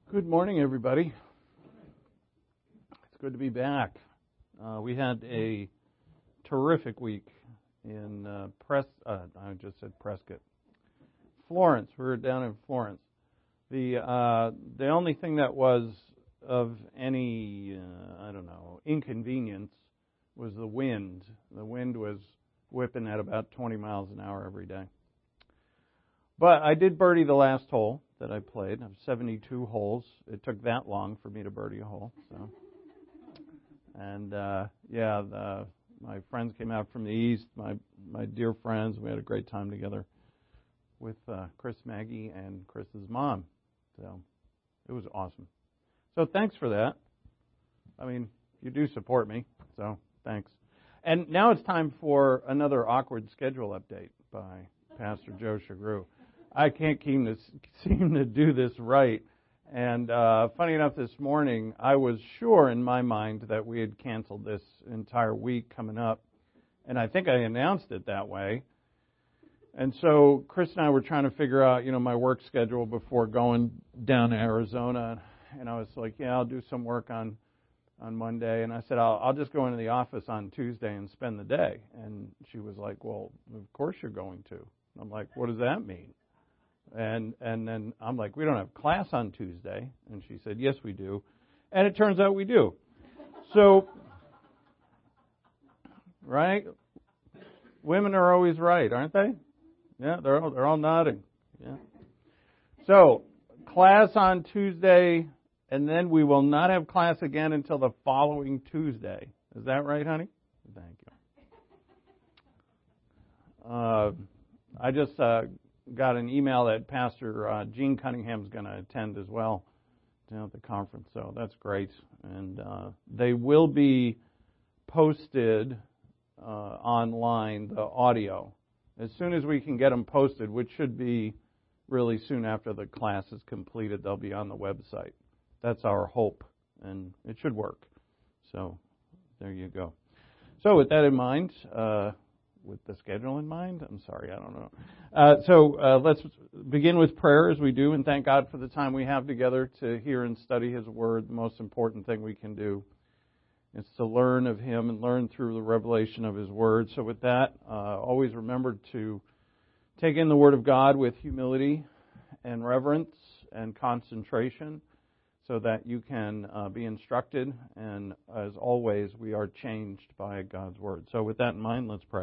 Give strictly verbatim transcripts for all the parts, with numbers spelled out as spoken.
Good morning, everybody. It's good to be back. Uh, we had a terrific week in uh, Pres. Uh, I just said Prescott, Florence. We were down in Florence. The uh, the only thing that was of any uh, I don't know inconvenience was the wind. The wind was whipping at about twenty miles an hour every day. But I did birdie the last hole that I played. I have seventy-two holes. It took that long for me to birdie a hole. So, and uh, yeah, the, my friends came out from the east. My my dear friends. We had a great time together with uh, Chris, Maggie, and Chris's mom. So it was awesome. So thanks for that. I mean, you do support me. So thanks. And now it's time for another awkward schedule update by Pastor Joe Chagru. I can't seem to, seem to do this right. And uh, funny enough, this morning, I was sure in my mind that we had canceled this entire week coming up. And I think I announced it that way. And so Chris and I were trying to figure out, you know, my work schedule before going down to Arizona. And I was like, yeah, I'll do some work on, on Monday. And I said, I'll, I'll just go into the office on Tuesday and spend the day. And she was like, well, of course you're going to. I'm like, what does that mean? And and then I'm like, we don't have class on Tuesday. And she said, yes, we do. And it turns out we do. So, right? Women are always right, aren't they? Yeah, they're all, they're all nodding. Yeah. So, class on Tuesday, and then we will not have class again until the following Tuesday. Is that right, honey? Thank you. Uh, I just... Uh, got an email that Pastor uh, Gene Cunningham is going to attend as well down at the conference, so that's great. And uh, they will be posted uh, online, the audio, as soon as we can get them posted, which should be really soon after the class is completed. They'll be on the website. That's our hope, and it should work. So there you go. So with that in mind, uh, with the schedule in mind? I'm sorry, I don't know. Uh, so uh, let's begin with prayer as we do, and thank God for the time we have together to hear and study His Word. The most important thing we can do is to learn of Him and learn through the revelation of His Word. So with that, uh, always remember to take in the Word of God with humility and reverence and concentration so that you can uh, be instructed. And as always, we are changed by God's Word. So with that in mind, let's pray.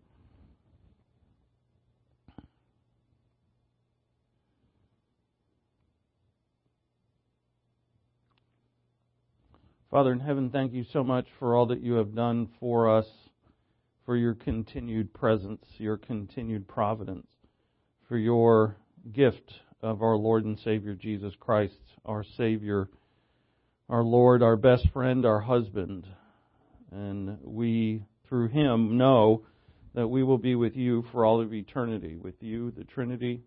Father in heaven, thank you so much for all that you have done for us, for your continued presence, your continued providence, for your gift of our Lord and Savior Jesus Christ, our Savior, our Lord, our best friend, our husband. And we, through Him, know that we will be with you for all of eternity, with you, the Trinity.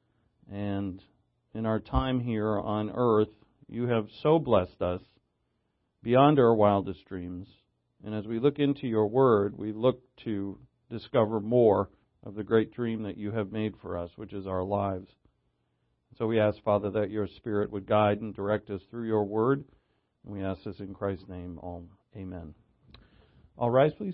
And in our time here on earth, you have so blessed us beyond our wildest dreams. And as we look into your word, we look to discover more of the great dream that you have made for us, which is our lives. So we ask, Father, that your Spirit would guide and direct us through your word. And we ask this in Christ's name. All, amen. All rise, please.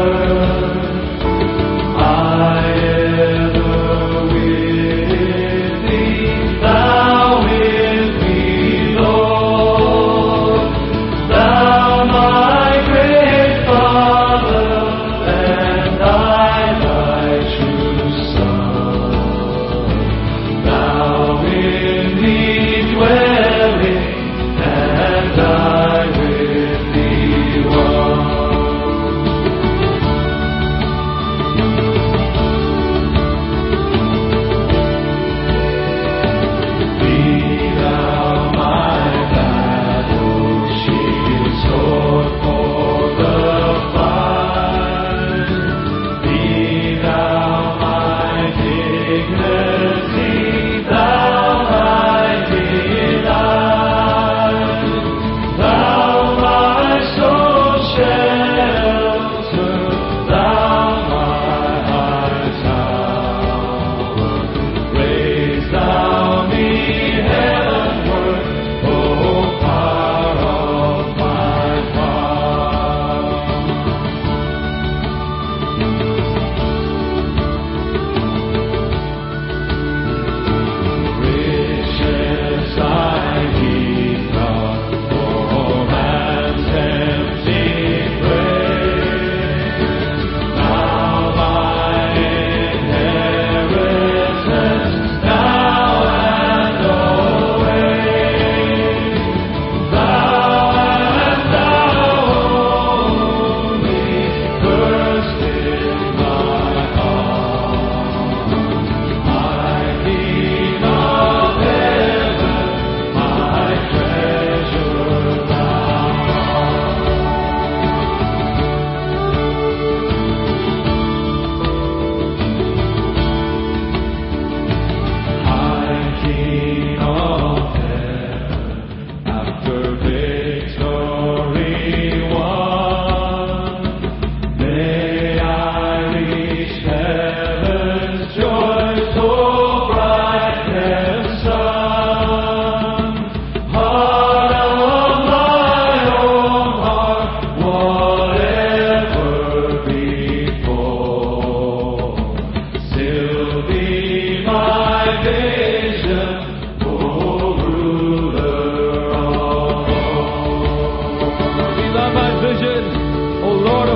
I ever will.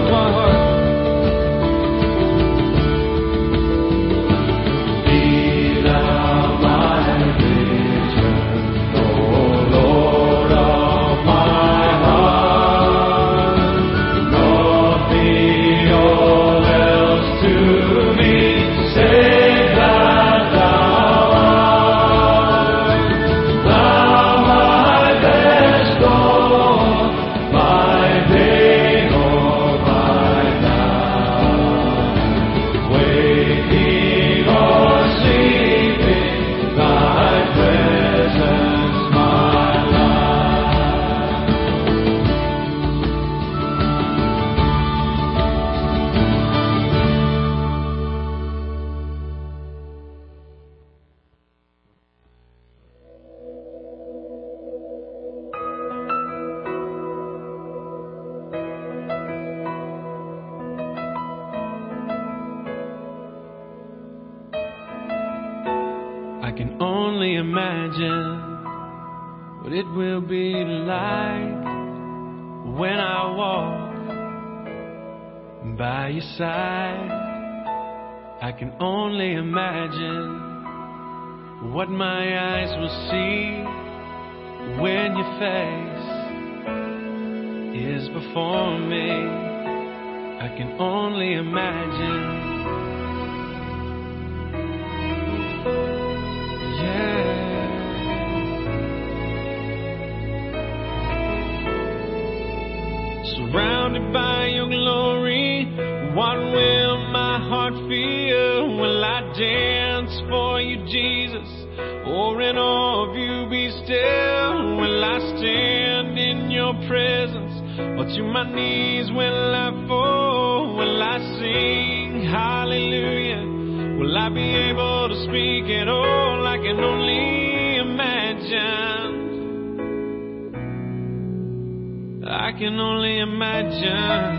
of my heart. Be thou my vision, O Lord of my heart. Naught be all else to me, save that thou art. Thou my best Lord, my day or my night. Waking or sleeping, thy presence my life. I can only imagine what it will be like when I walk by your side. I can only imagine what my eyes will see when your face is before me. I can only imagine. Surrounded by your glory, what will my heart feel? Will I dance for you, Jesus, or in awe of you be still? Will I stand in your presence, or to my knees will I fall? Will I sing hallelujah? Will I be able to speak at all? I can only imagine. I can only imagine.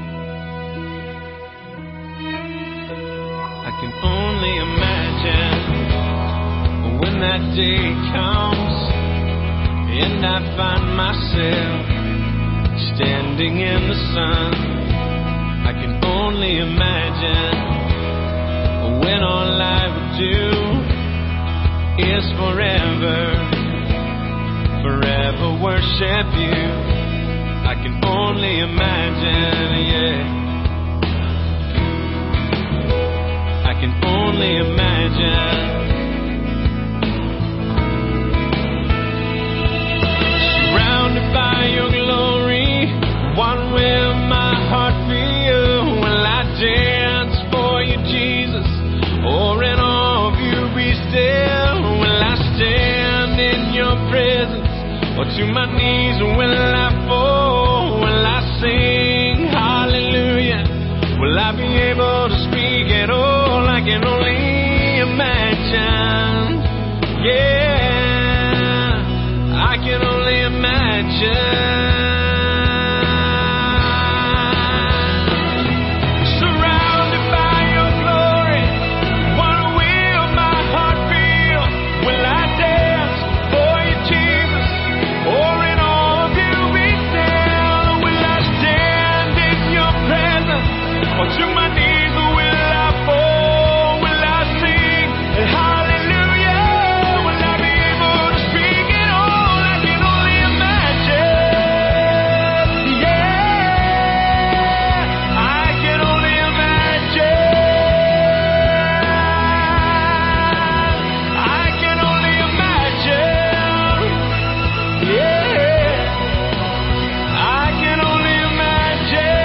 I can only imagine when that day comes and I find myself standing in the sun. I can only imagine when all I would do is forever, forever worship you. I can only imagine, yeah. I can only imagine. Surrounded by your glory, what will my heart feel? Will I dance for you, Jesus, or in awe of you be still? Will I stand in your presence, or to my knees will I fall? Will I sing hallelujah? Will I be able to speak at all? I can only imagine. Yeah, I can only imagine. To my knees will I fall? Will I sing hallelujah? Will I be able to speak at all? I can only imagine. Yeah, I can only imagine. I can only imagine. Yeah, I can only imagine.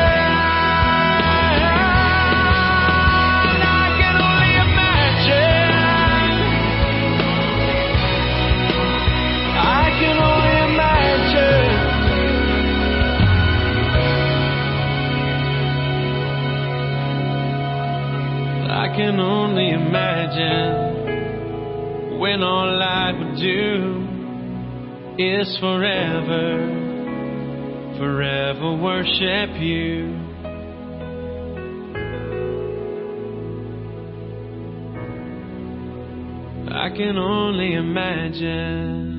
I can only imagine when all I would do is forever, forever worship you. I can only imagine.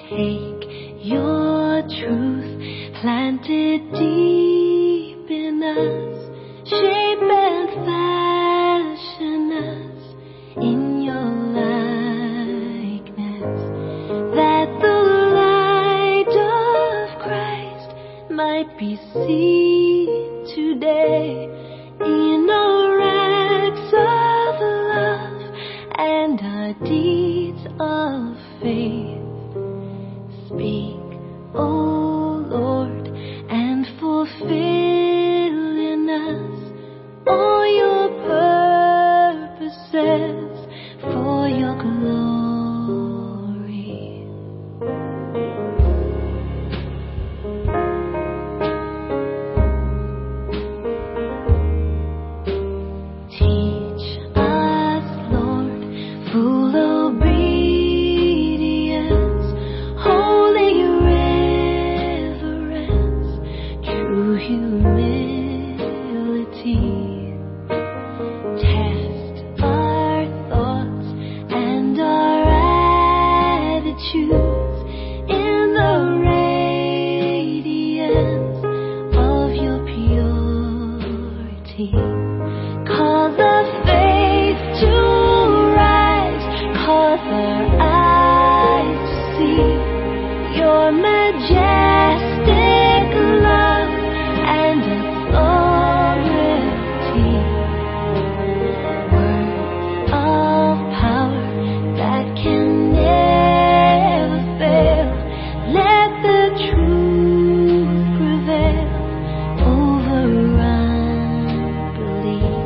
Take your truth, plant it deep in us, shape and fashion us in your likeness, that the light of Christ might be seen today in our acts of love and our deeds of faith. Speak, O Lord, and fulfill in us all your purposes for your glory. Teach us, Lord, full obedience, holy reverence, true humility. Test our thoughts and our attitudes in the radiance of your purity. Cause our faith to rise, cause our eyes to see your majestic love and authority. Words of power that can never fail. Let the truth prevail over unbelief.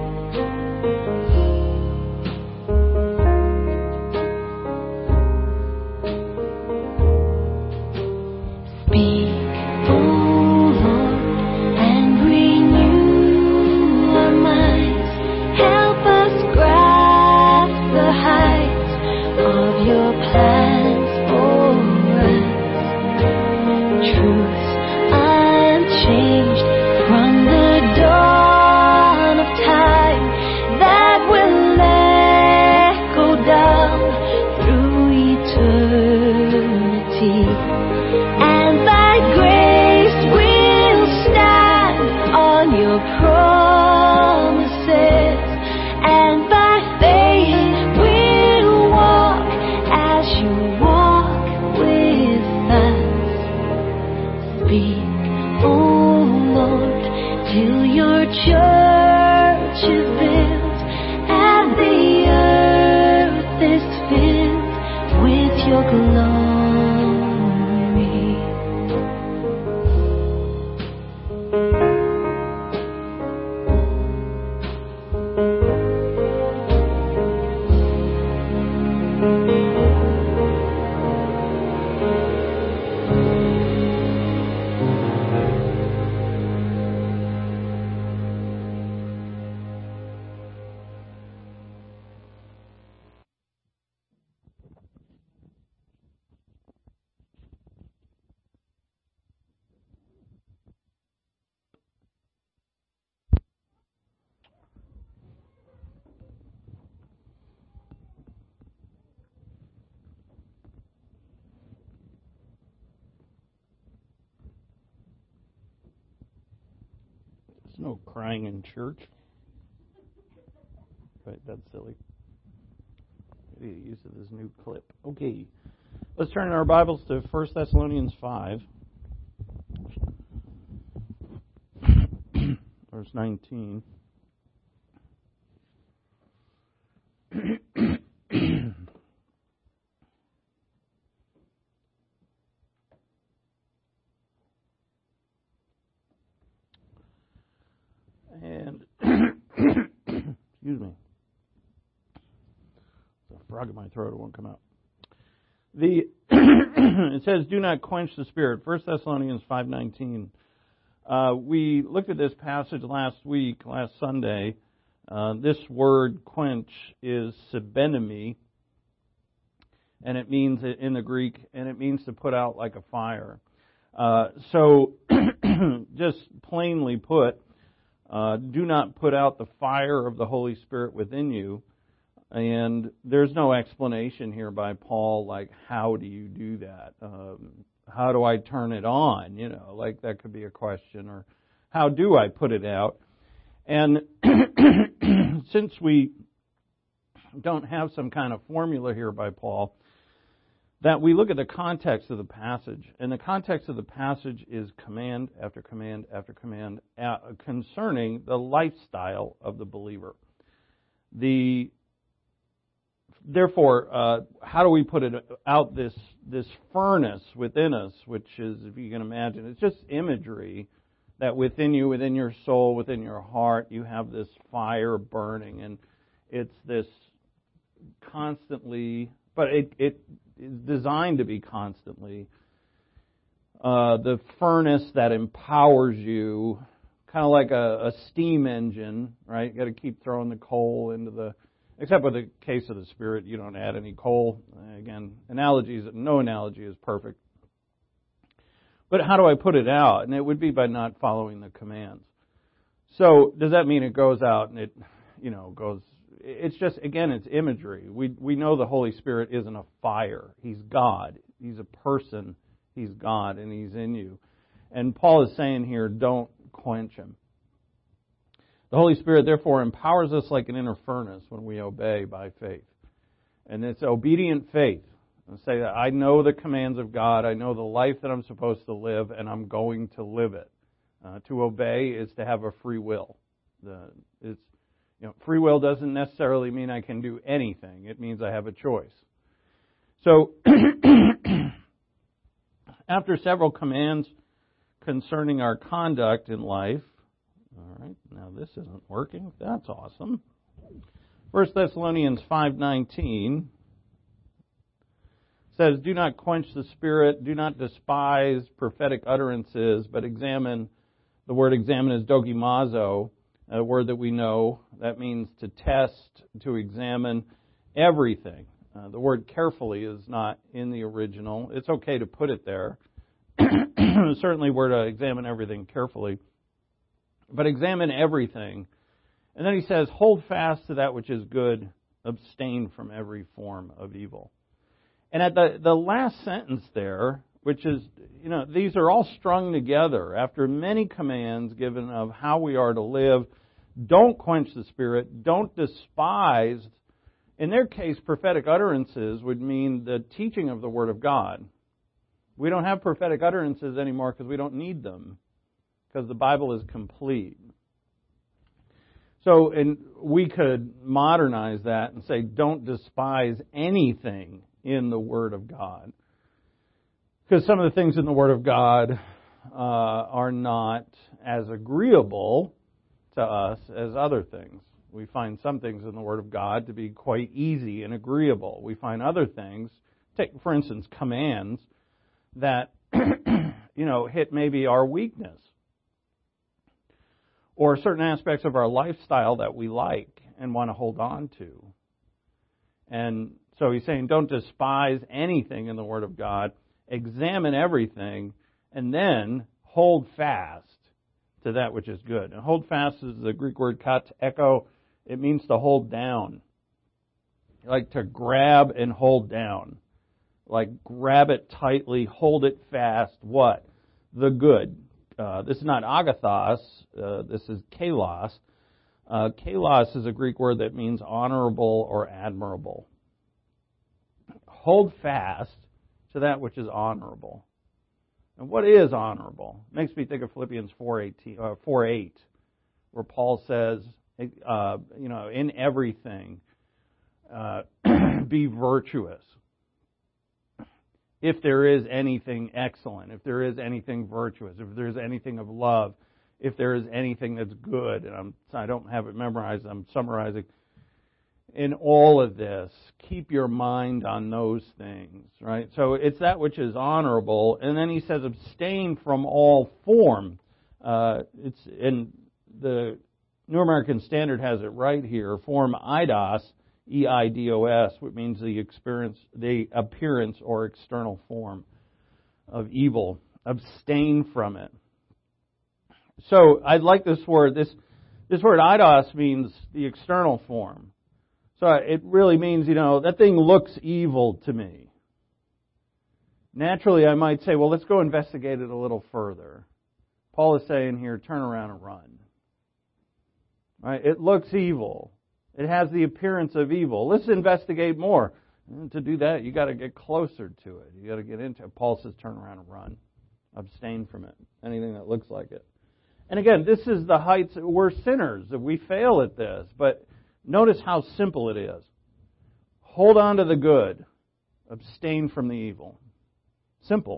Speak, O Lord, and renew our minds. Help us grasp the heights of your plans for us. Truth unchanged from the dawn of time that will echo down through eternity. And thy grace will stand on your promises, and by faith we'll walk as you walk with us. Speak, O Lord, till your church is built, and the earth is filled with your glory. There's no crying in church. Right, that's silly. Maybe use of this new clip. Okay, let's turn our Bibles to First Thessalonians five, verse nineteen. And excuse me, there's a frog in my throat; it won't come out. The it says, "Do not quench the spirit." First Thessalonians five nineteen. Uh, we looked at this passage last week, last Sunday. Uh, this word "quench" is sebenemi, and it means in the Greek, and it means to put out like a fire. Uh, so, just plainly put, uh, do not put out the fire of the Holy Spirit within you. And there's no explanation here by Paul, like, how do you do that? Um, how do I turn it on? You know, like that could be a question. Or how do I put it out? And since we don't have some kind of formula here by Paul, that we look at the context of the passage. And the context of the passage is command after command after command uh, concerning the lifestyle of the believer. The Therefore, uh, how do we put it out, this this furnace within us, which is, if you can imagine, it's just imagery that within you, within your soul, within your heart, you have this fire burning, and it's this constantly, but it, it is designed to be constantly, uh, the furnace that empowers you, kind of like a, a steam engine, right? You got to keep throwing the coal into the, except with the case of the Spirit, you don't add any coal. Again, analogies, no analogy is perfect. But how do I put it out? And it would be by not following the commands. So does that mean it goes out and it, you know, goes, it's just, again, it's imagery. We we know the Holy Spirit isn't a fire. He's God. He's a person. He's God, and He's in you. And Paul is saying here, don't quench Him. The Holy Spirit, therefore, empowers us like an inner furnace when we obey by faith. And it's obedient faith. And say that I know the commands of God, I know the life that I'm supposed to live, and I'm going to live it. Uh, to obey is to have a free will. The, it's, you know, free will doesn't necessarily mean I can do anything. It means I have a choice. So, after several commands concerning our conduct in life, all right, now this isn't working. That's awesome. First Thessalonians five nineteen says, do not quench the Spirit, do not despise prophetic utterances, but examine, the word examine is dokimazo, a word that we know. That means to test, to examine everything. Uh, the word carefully is not in the original. It's okay to put it there. Certainly we're to examine everything carefully. But examine everything. And then he says, hold fast to that which is good, abstain from every form of evil. And at the, the last sentence there, which is, you know, these are all strung together after many commands given of how we are to live. Don't quench the Spirit. Don't despise. In their case, prophetic utterances would mean the teaching of the Word of God. We don't have prophetic utterances anymore because we don't need them, because the Bible is complete. So, and we could modernize that and say, don't despise anything in the Word of God. Because some of the things in the Word of God uh, are not as agreeable to us as other things. We find some things in the Word of God to be quite easy and agreeable. We find other things, take for instance commands, that you know hit maybe our weakness, or certain aspects of our lifestyle that we like and want to hold on to. And so he's saying, don't despise anything in the Word of God. Examine everything, and then hold fast to that which is good. And hold fast is the Greek word kat echo. It means to hold down. Like to grab and hold down. Like grab it tightly, hold it fast. What? The good. Uh, this is not agathos. Uh, this is kalos. Uh, kalos is a Greek word that means honorable or admirable. Hold fast to that which is honorable. And what is honorable? It makes me think of Philippians four eighteen, uh, four eight, where Paul says, uh, you know, in everything, uh, be virtuous. If there is anything excellent, if there is anything virtuous, if there is anything of love, if there is anything that's good, and I'm, I don't have it memorized, I'm summarizing. In all of this, keep your mind on those things, right? So it's that which is honorable. And then he says, abstain from all form. Uh, it's in the New American Standard has it right here. Form eidos, E I D O S, which means the experience, the appearance or external form of evil. Abstain from it. So I'd like this word. This this word eidos means the external form. So it really means, you know, that thing looks evil to me. Naturally, I might say, well, let's go investigate it a little further. Paul is saying here, turn around and run. Right? It looks evil. It has the appearance of evil. Let's investigate more. And to do that, you got to get closer to it. You got to get into it. Paul says, turn around and run. Abstain from it. Anything that looks like it. And again, this is the heights. We're sinners. We fail at this. But notice how simple it is. Hold on to the good. Abstain from the evil. Simple.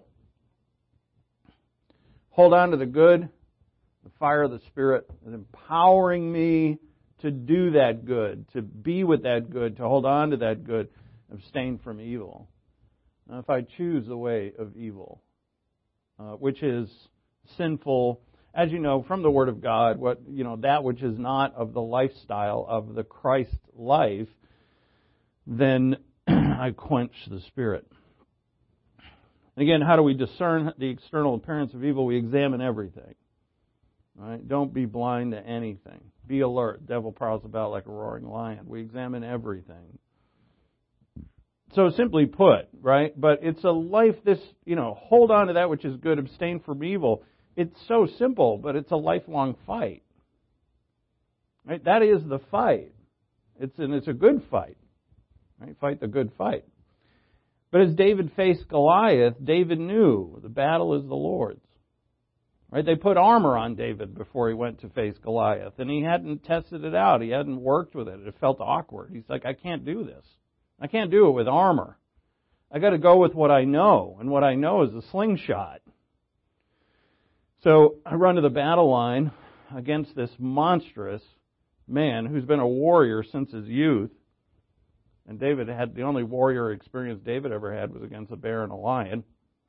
Hold on to the good. The fire of the Spirit is empowering me to do that good, to be with that good, to hold on to that good. Abstain from evil. Now, if I choose the way of evil, uh, which is sinful, as you know from the Word of God, what you know that which is not of the lifestyle of the Christ life, then I quench the Spirit. Again, how do we discern the external appearance of evil? We examine everything. All right? Don't be blind to anything. Be alert. Devil prowls about like a roaring lion. We examine everything. So simply put, right? But it's a life, this, you know, hold on to that which is good, abstain from evil. It's so simple, but it's a lifelong fight. Right? That is the fight. It's and it's a good fight. Right? Fight the good fight. But as David faced Goliath, David knew the battle is the Lord's. Right? They put armor on David before he went to face Goliath, and he hadn't tested it out. He hadn't worked with it. It felt awkward. He's like, I can't do this. I can't do it with armor. I got to go with what I know, and what I know is a slingshot. So I run to the battle line against this monstrous man who's been a warrior since his youth. And David had, the only warrior experience David ever had was against a bear and a lion,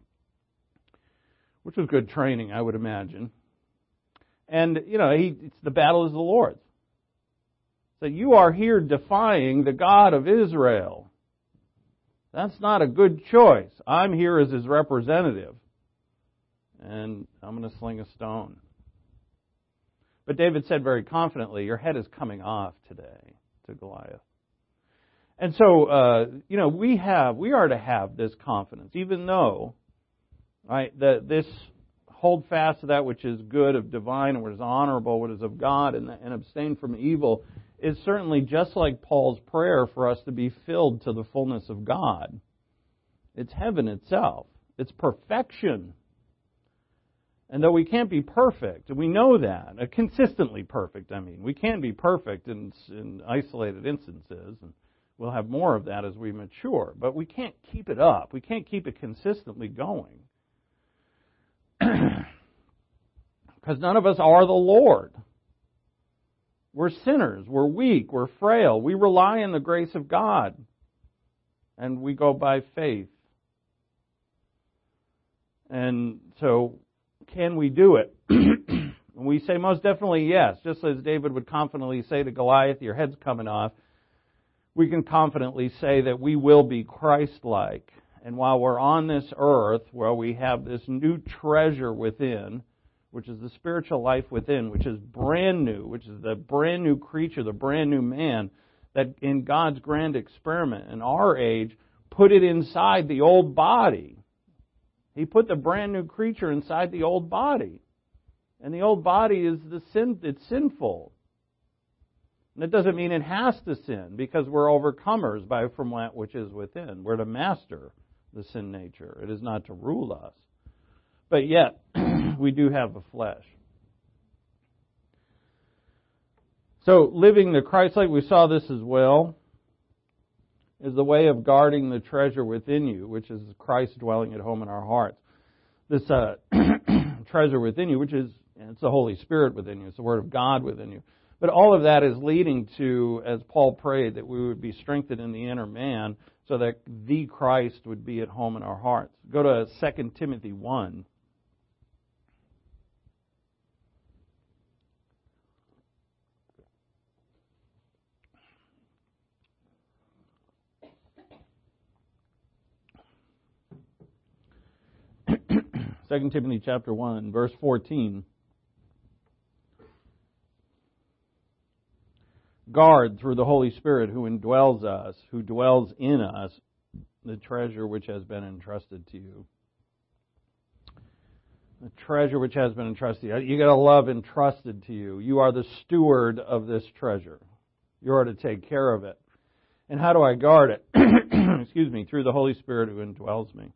which was good training, I would imagine. And, you know, he, it's, the battle is the Lord's. So you are here defying the God of Israel. That's not a good choice. I'm here as his representative. And I'm going to sling a stone. But David said very confidently, your head is coming off today to Goliath. And so, uh, you know, we have, we are to have this confidence, even though, right, that this hold fast to that which is good, of divine, and what is honorable, what is of God, and, and abstain from evil, is certainly just like Paul's prayer for us to be filled to the fullness of God. It's heaven itself. It's perfection. And though we can't be perfect, and we know that, uh, consistently perfect, I mean, we can be perfect in, in isolated instances, and we'll have more of that as we mature, but we can't keep it up. We can't keep it consistently going. Because none of us are the Lord. We're sinners. We're weak. We're frail. We rely on the grace of God. And we go by faith. And so, can we do it? And we say most definitely yes. Just as David would confidently say to Goliath, your head's coming off. We can confidently say that we will be Christ-like. And while we're on this earth, where we have this new treasure within, which is the spiritual life within, which is brand new, which is the brand new creature, the brand new man, that in God's grand experiment in our age, put it inside the old body. He put the brand new creature inside the old body. And the old body is the sin, it's sinful. And it doesn't mean it has to sin, because we're overcomers by from that which is within. We're to master the sin nature. It is not to rule us. But yet, we do have a flesh. So, living the Christ-like, we saw this as well, is the way of guarding the treasure within you, which is Christ dwelling at home in our hearts. This uh, treasure within you, which is, it's the Holy Spirit within you, it's the Word of God within you. But all of that is leading to, as Paul prayed, that we would be strengthened in the inner man so that the Christ would be at home in our hearts. Go to Second Timothy one. Second Timothy chapter one, verse fourteen. guard through the Holy Spirit who indwells us, who dwells in us, the treasure which has been entrusted to you. The treasure which has been entrusted to you. You got to love entrusted to you. You are the steward of this treasure. You are to take care of it. And how do I guard it? Excuse me, through the Holy Spirit who indwells me.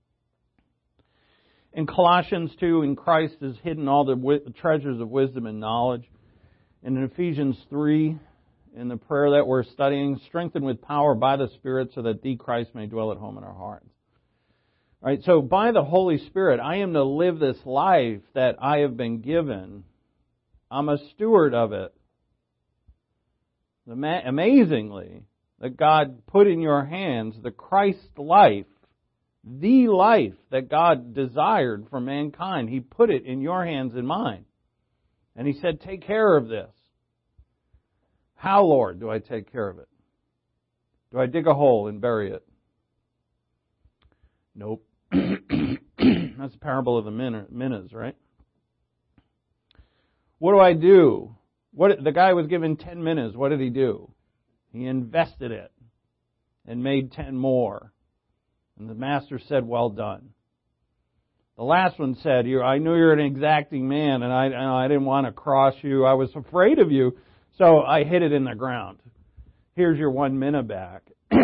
In Colossians two, in Christ is hidden all the wi- treasures of wisdom and knowledge. And in Ephesians three, in the prayer that we're studying, strengthened with power by the Spirit so that the Christ may dwell at home in our hearts. All right, so by the Holy Spirit, I am to live this life that I have been given. I'm a steward of it. Amazingly, that God put in your hands the Christ life, the life that God desired for mankind. He put it in your hands and mine. And He said, take care of this. How, Lord, do I take care of it? Do I dig a hole and bury it? Nope. That's the parable of the minas, right? What do I do? What the guy was given ten minas. What did he do? He invested it and made ten more. And the master said, well done. The last one said, I knew you're an exacting man, and I, I didn't want to cross you. I was afraid of you, so I hid it in the ground. Here's your one mina back.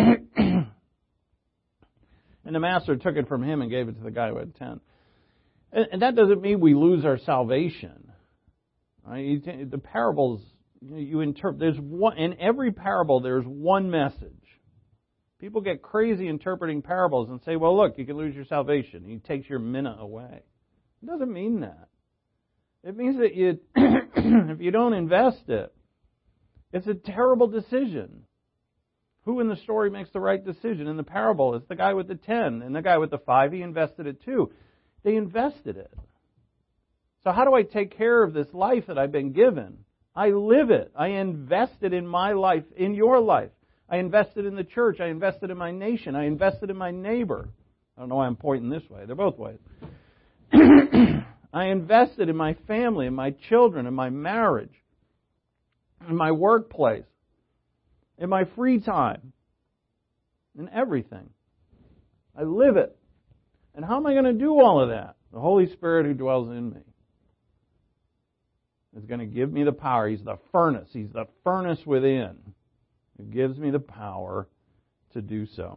And the master took it from him and gave it to the guy who had ten. And, and that doesn't mean we lose our salvation. Right? You, the parables, you interpret, there's one, in every parable there's one message. People get crazy interpreting parables and say, well, look, you can lose your salvation. He takes your mina away. It doesn't mean that. It means that you, if you don't invest it, it's a terrible decision. Who in the story makes the right decision? In the parable, it's the guy with the ten. And the guy with the five, he invested it too. They invested it. So how do I take care of this life that I've been given? I live it. I invest it in my life, in your life. I invested in the church. I invested in my nation. I invested in my neighbor. I don't know why I'm pointing this way. They're both ways. I invested in my family, in my children, in my marriage, in my workplace, in my free time, in everything. I live it. And how am I going to do all of that? The Holy Spirit who dwells in me is going to give me the power. He's the furnace. He's the furnace within. It gives me the power to do so.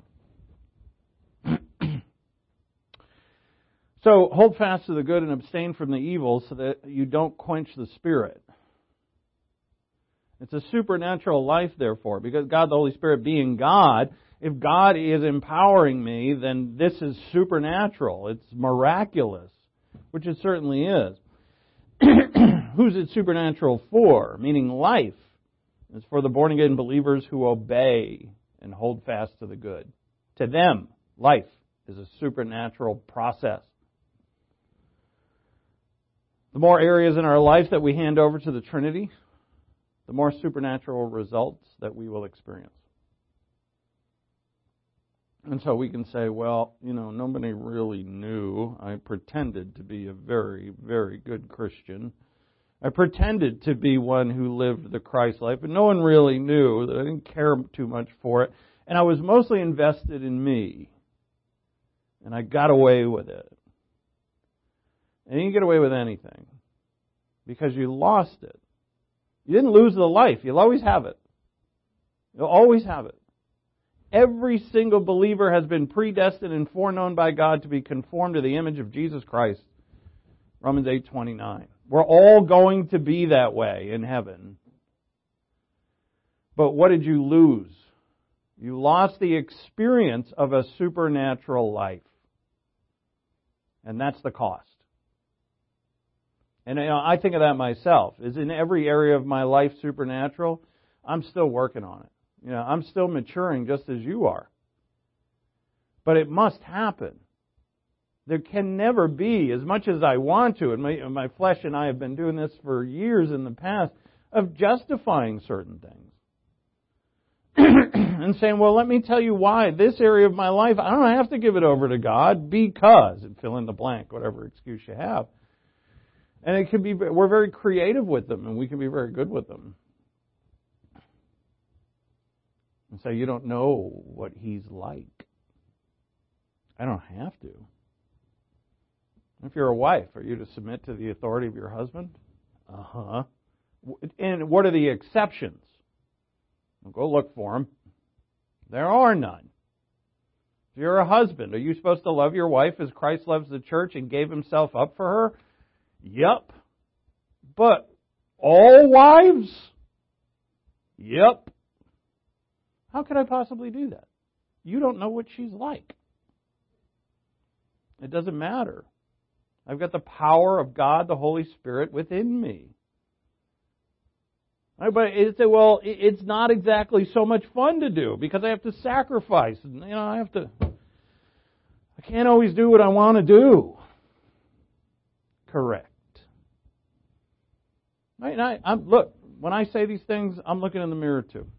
So, hold fast to the good and abstain from the evil so that you don't quench the Spirit. It's a supernatural life, therefore, because God, the Holy Spirit, being God, if God is empowering me, then this is supernatural. It's miraculous, which it certainly is. Who's it supernatural for? Meaning life. It's for the born-again believers who obey and hold fast to the good. To them, life is a supernatural process. The more areas in our life that we hand over to the Trinity, the more supernatural results that we will experience. And so we can say, well, you know, nobody really knew. I pretended to be a very, very good Christian. I pretended to be one who lived the Christ life, but no one really knew that I didn't care too much for it. And I was mostly invested in me. And I got away with it. And you can get away with anything because you lost it. You didn't lose the life. You'll always have it. You'll always have it. Every single believer has been predestined and foreknown by God to be conformed to the image of Jesus Christ. Romans eight twenty-nine. We're all going to be that way in heaven. But what did you lose? You lost the experience of a supernatural life. And that's the cost. And you know, I think of that myself. Is in every area of my life supernatural? I'm still working on it. You know, I'm still maturing just as you are. But it must happen. There can never be, as much as I want to, and my, my flesh and I have been doing this for years in the past, of justifying certain things. And saying, well, let me tell you why this area of my life, I don't have to give it over to God because, and fill in the blank, whatever excuse you have. And it can be, we're very creative with them, and we can be very good with them. and say, you don't know what he's like. I don't have to. If you're a wife, are you to submit to the authority of your husband? Uh-huh. And what are the exceptions? Well, go look for them. There are none. If you're a husband, are you supposed to love your wife as Christ loves the church and gave himself up for her? Yep. But all wives? Yep. How could I possibly do that? You don't know what she's like. It doesn't matter. I've got the power of God, the Holy Spirit, within me. But it's, well, it's not exactly so much fun to do because I have to sacrifice. You know, I have to. I can't always do what I want to do. Correct. Right? I, I'm, look, when I say these things, I'm looking in the mirror too.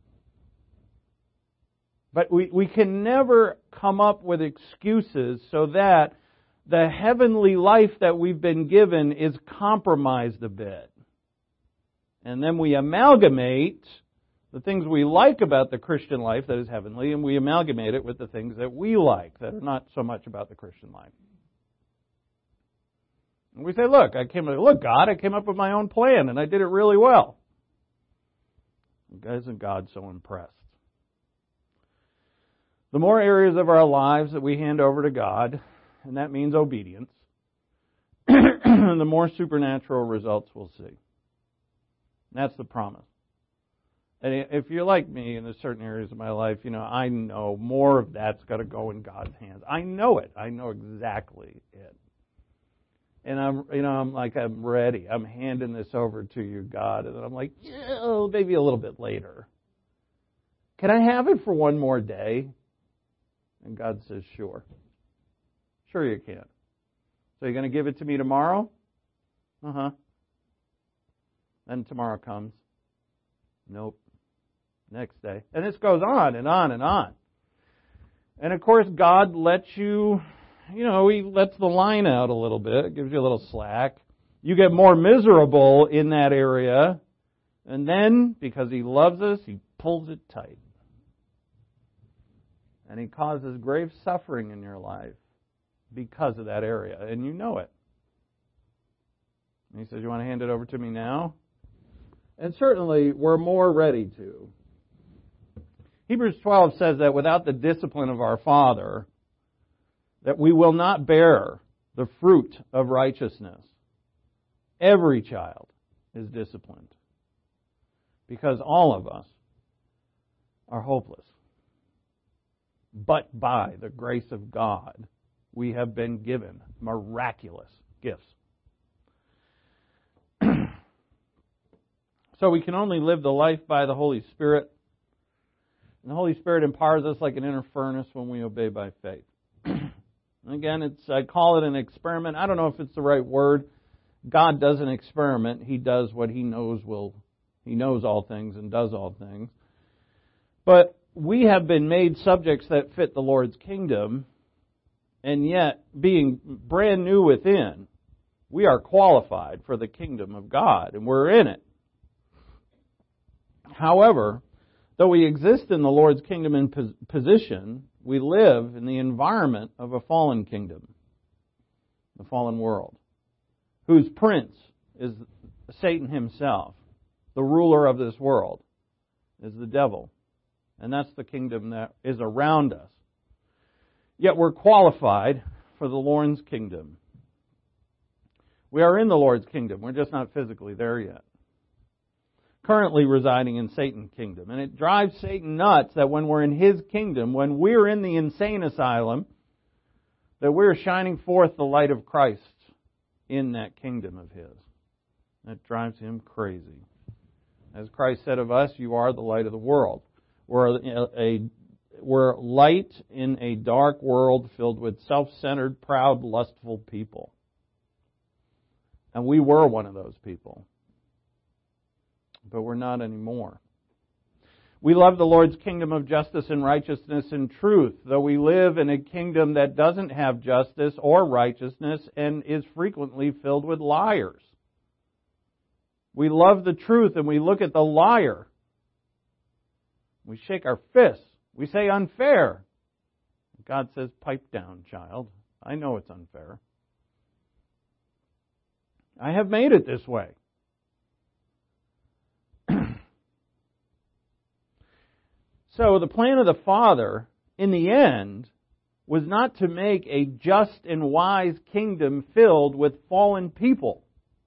But we, we can never come up with excuses so that the heavenly life that we've been given is compromised a bit. And then we amalgamate the things we like about the Christian life that is heavenly, and we amalgamate it with the things that we like that are not so much about the Christian life. And we say, look, I came look, God, I came up with my own plan, and I did it really well. Isn't God so impressed? The more areas of our lives that we hand over to God, and that means obedience, the more supernatural results we'll see. That's the promise. And if you're like me in certain areas of my life, you know, I know more of that's got to go in God's hands. I know it. I know exactly it. And I'm, you know, I'm like, I'm ready. I'm handing this over to you, God. And then I'm like, yeah, maybe a little bit later. Can I have it for one more day? And God says, sure. Sure you can. So you're going to give it to me tomorrow? Uh-huh. Then tomorrow comes. Nope. Next day. And this goes on and on and on. And of course, God lets you, you know, He lets the line out a little bit, gives you a little slack. You get more miserable in that area. And then, because He loves us, He pulls it tight. And He causes grave suffering in your life because of that area. And you know it. And He says, you want to hand it over to me now? And certainly, we're more ready to. Hebrews twelve says that without the discipline of our Father, that we will not bear the fruit of righteousness. Every child is disciplined. Because all of us are hopeless. But by the grace of God, we have been given miraculous gifts. So we can only live the life by the Holy Spirit. And the Holy Spirit empowers us like an inner furnace when we obey by faith. Again, it's I call it an experiment. I don't know if it's the right word. God does an experiment. He does what He knows will. He knows all things and does all things. But we have been made subjects that fit the Lord's kingdom, and yet, being brand new within, we are qualified for the kingdom of God, and we're in it. However, though we exist in the Lord's kingdom in pos- position, we live in the environment of a fallen kingdom, the fallen world, whose prince is Satan himself. The ruler of this world is the devil. And that's the kingdom that is around us. Yet we're qualified for the Lord's kingdom. We are in the Lord's kingdom. We're just not physically there yet. Currently residing in Satan's kingdom. And it drives Satan nuts that when we're in his kingdom, when we're in the insane asylum, that we're shining forth the light of Christ in that kingdom of his. That drives him crazy. As Christ said of us, you are the light of the world. We're a, a we're light in a dark world filled with self-centered, proud, lustful people. And we were one of those people. But we're not anymore. We love the Lord's kingdom of justice and righteousness and truth, though we live in a kingdom that doesn't have justice or righteousness and is frequently filled with liars. We love the truth and we look at the liar. We shake our fists. We say unfair. God says, pipe down, child. I know it's unfair. I have made it this way. So the plan of the Father, in the end, was not to make a just and wise kingdom filled with fallen people.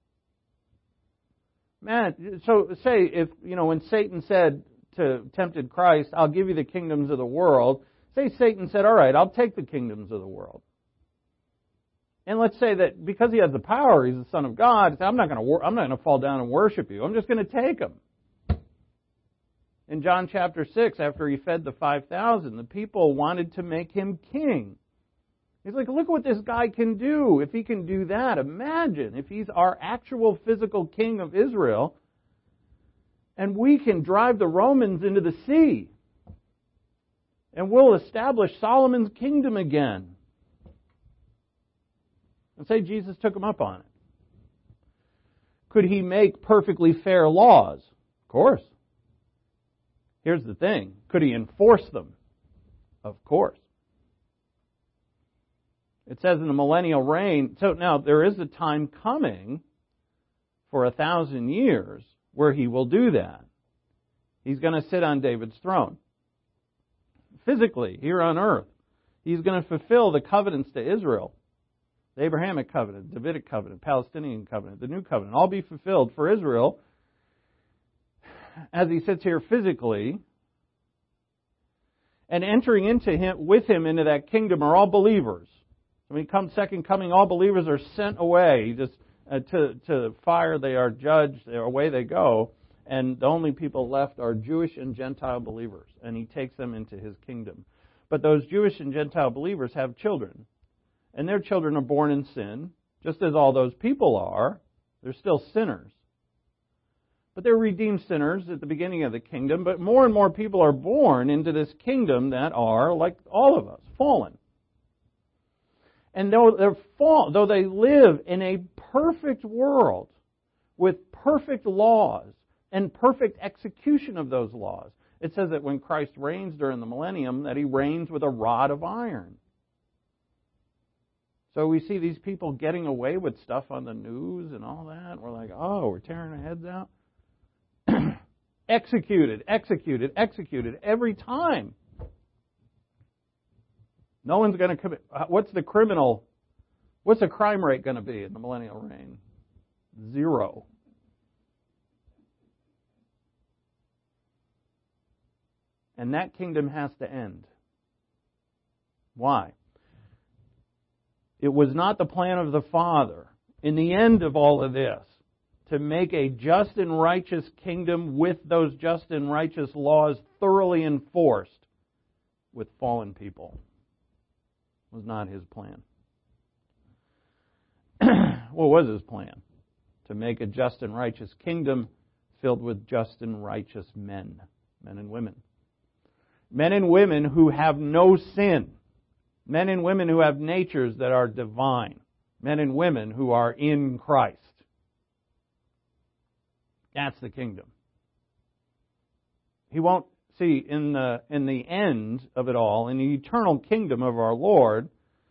Man, so say if, you know, when Satan said to tempted Christ, I'll give you the kingdoms of the world, say Satan said, all right, I'll take the kingdoms of the world. And let's say that because he has the power, he's the Son of God, I'm not going to I'm not going to fall down and worship you. I'm just going to take him. In John chapter six, after he fed the five thousand, the people wanted to make him king. He's like, look what this guy can do. If he can do that, imagine if he's our actual physical king of Israel, and we can drive the Romans into the sea, and we'll establish Solomon's kingdom again. And say Jesus took him up on it. Could he make perfectly fair laws? Of course. Here's the thing. Could he enforce them? Of course. It says in the millennial reign, so now there is a time coming for a thousand years where he will do that. He's going to sit on David's throne. Physically, here on earth. He's going to fulfill the covenants to Israel. The Abrahamic covenant, Davidic covenant, Palestinian covenant, the new covenant, all be fulfilled for Israel as he sits here physically. And entering into him, with him into that kingdom are all believers. When he comes second coming, all believers are sent away just uh, to to fire. They are judged. Away they go, and the only people left are Jewish and Gentile believers. And he takes them into his kingdom. But those Jewish and Gentile believers have children, and their children are born in sin, just as all those people are. They're still sinners. But they're redeemed sinners at the beginning of the kingdom. But more and more people are born into this kingdom that are, like all of us, fallen. And though they're fall, though they live in a perfect world with perfect laws and perfect execution of those laws, it says that when Christ reigns during the millennium, that he reigns with a rod of iron. So we see these people getting away with stuff on the news and all that. We're like, oh, we're tearing our heads out. Executed, executed, executed every time. No one's going to commit. What's the criminal, what's the crime rate going to be in the millennial reign? Zero. And that kingdom has to end. Why? It was not the plan of the Father, in the end of all of this, to make a just and righteous kingdom with those just and righteous laws thoroughly enforced with fallen people. It was not his plan. What was his plan? To make a just and righteous kingdom filled with just and righteous men, men and women. Men and women who have no sin. Men and women who have natures that are divine. Men and women who are in Christ. That's the kingdom. He won't, see, in the in the end of it all, in the eternal kingdom of our Lord,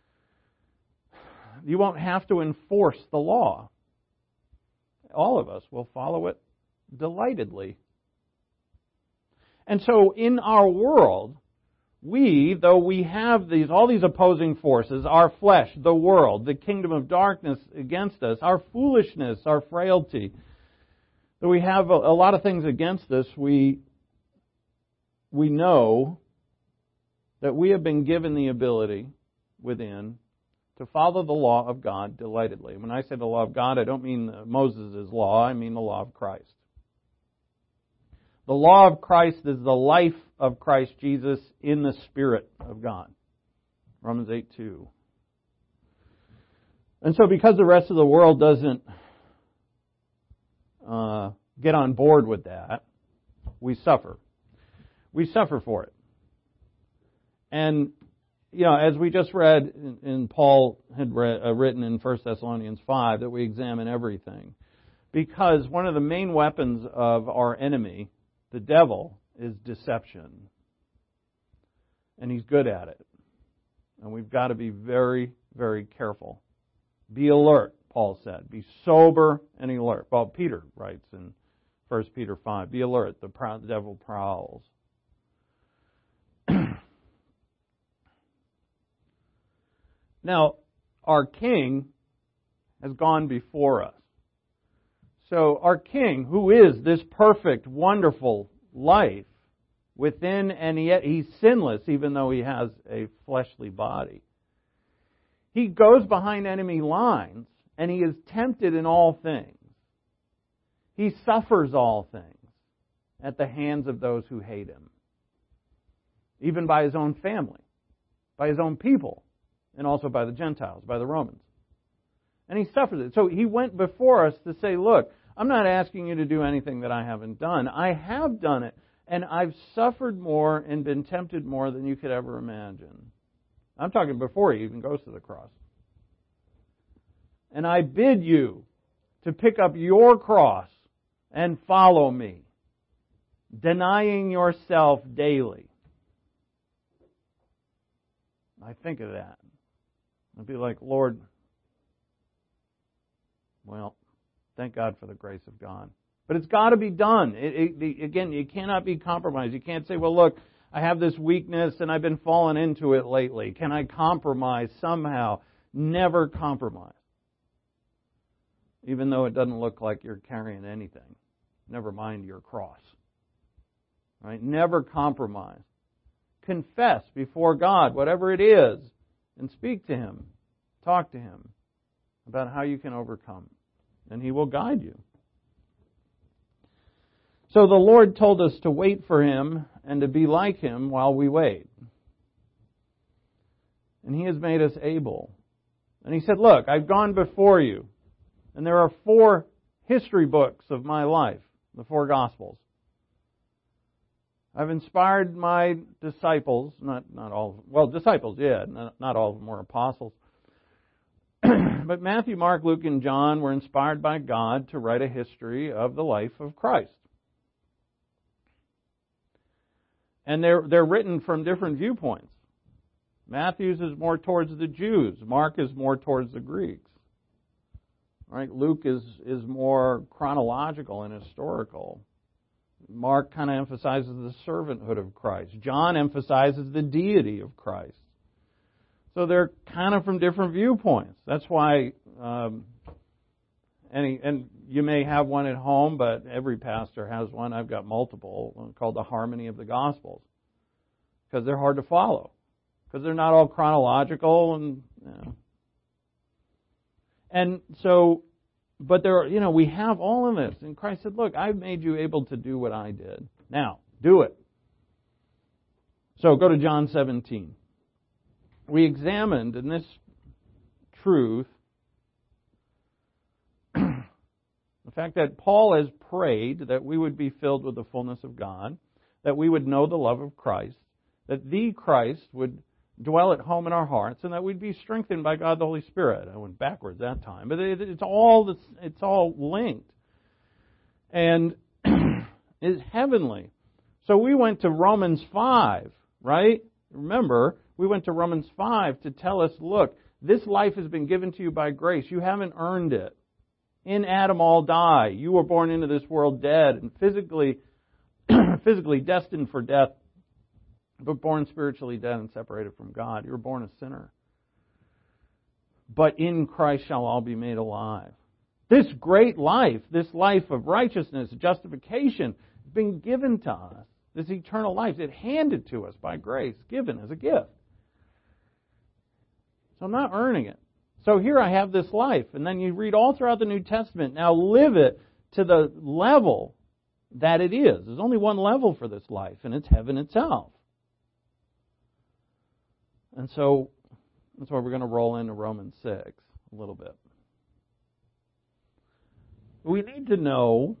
you won't have to enforce the law. All of us will follow it delightedly. And so in our world, we, though we have these all these opposing forces, our flesh, the world, the kingdom of darkness against us, our foolishness, our frailty, though we have a, a lot of things against us, we we know that we have been given the ability within to follow the law of God delightedly. When I say the law of God, I don't mean Moses' law, I mean the law of Christ. The law of Christ is the life of Christ Jesus in the Spirit of God. Romans eight two. And so because the rest of the world doesn't uh, get on board with that, we suffer. We suffer for it. And, you know, as we just read, and Paul had read, uh, written in First Thessalonians five, that we examine everything. Because one of the main weapons of our enemy, the devil, is deception. And he's good at it. And we've got to be very, very careful. Be alert, Paul said. Be sober and alert. Well, Peter writes in First Peter five, be alert, the devil prowls. Now, our King has gone before us. So our King, who is this perfect, wonderful life within, and yet he's sinless even though he has a fleshly body. He goes behind enemy lines and he is tempted in all things. He suffers all things at the hands of those who hate him. Even by his own family, by his own people, and also by the Gentiles, by the Romans. And he suffers it. So he went before us to say, look, I'm not asking you to do anything that I haven't done. I have done it, and I've suffered more and been tempted more than you could ever imagine. I'm talking before he even goes to the cross. And I bid you to pick up your cross and follow me, denying yourself daily. I think of that. I'd be like, Lord, well, thank God for the grace of God. But it's got to be done. It, it, again, you cannot be compromised. You can't say, well, look, I have this weakness and I've been falling into it lately. Can I compromise somehow? Never compromise. Even though it doesn't look like you're carrying anything. Never mind your cross. Right? Never compromise. Confess before God whatever it is and speak to Him. Talk to Him about how you can overcome. And He will guide you. So the Lord told us to wait for Him and to be like Him while we wait. And He has made us able. And He said, look, I've gone before you. And there are four history books of my life, the four Gospels. I've inspired my disciples, not not all of them, well, disciples, yeah, not, not all of them were apostles. But Matthew, Mark, Luke, and John were inspired by God to write a history of the life of Christ. And they're they're written from different viewpoints. Matthew's is more towards the Jews. Mark is more towards the Greeks. Right? Luke is, is more chronological and historical. Mark kind of emphasizes the servanthood of Christ. John emphasizes the deity of Christ. So they're kind of from different viewpoints. That's why, um, any, and you may have one at home, but every pastor has one. I've got multiple, called the Harmony of the Gospels, because they're hard to follow, because they're not all chronological, and you know. And so, but there, are, you know, we have all of this, and Christ said, "Look, I've made you able to do what I did. Now, do it." So go to John seventeen. We examined in this truth the fact that Paul has prayed that we would be filled with the fullness of God, that we would know the love of Christ, that the Christ would dwell at home in our hearts, and that we'd be strengthened by God the Holy Spirit. I went backwards that time, but it, it's all it's all linked, and it's heavenly. So we went to Romans five, right? Remember, we went to Romans five to tell us, look, this life has been given to you by grace. You haven't earned it. In Adam all die. You were born into this world dead and physically, physically destined for death, but born spiritually dead and separated from God. You were born a sinner. But in Christ shall all be made alive. This great life, this life of righteousness, justification, has been given to us. This eternal life, it's handed to us by grace, given as a gift. So I'm not earning it. So here I have this life, and then you read all throughout the New Testament. Now live it to the level that it is. There's only one level for this life, and it's heaven itself. And so that's why we're going to roll into Romans six a little bit. We need to know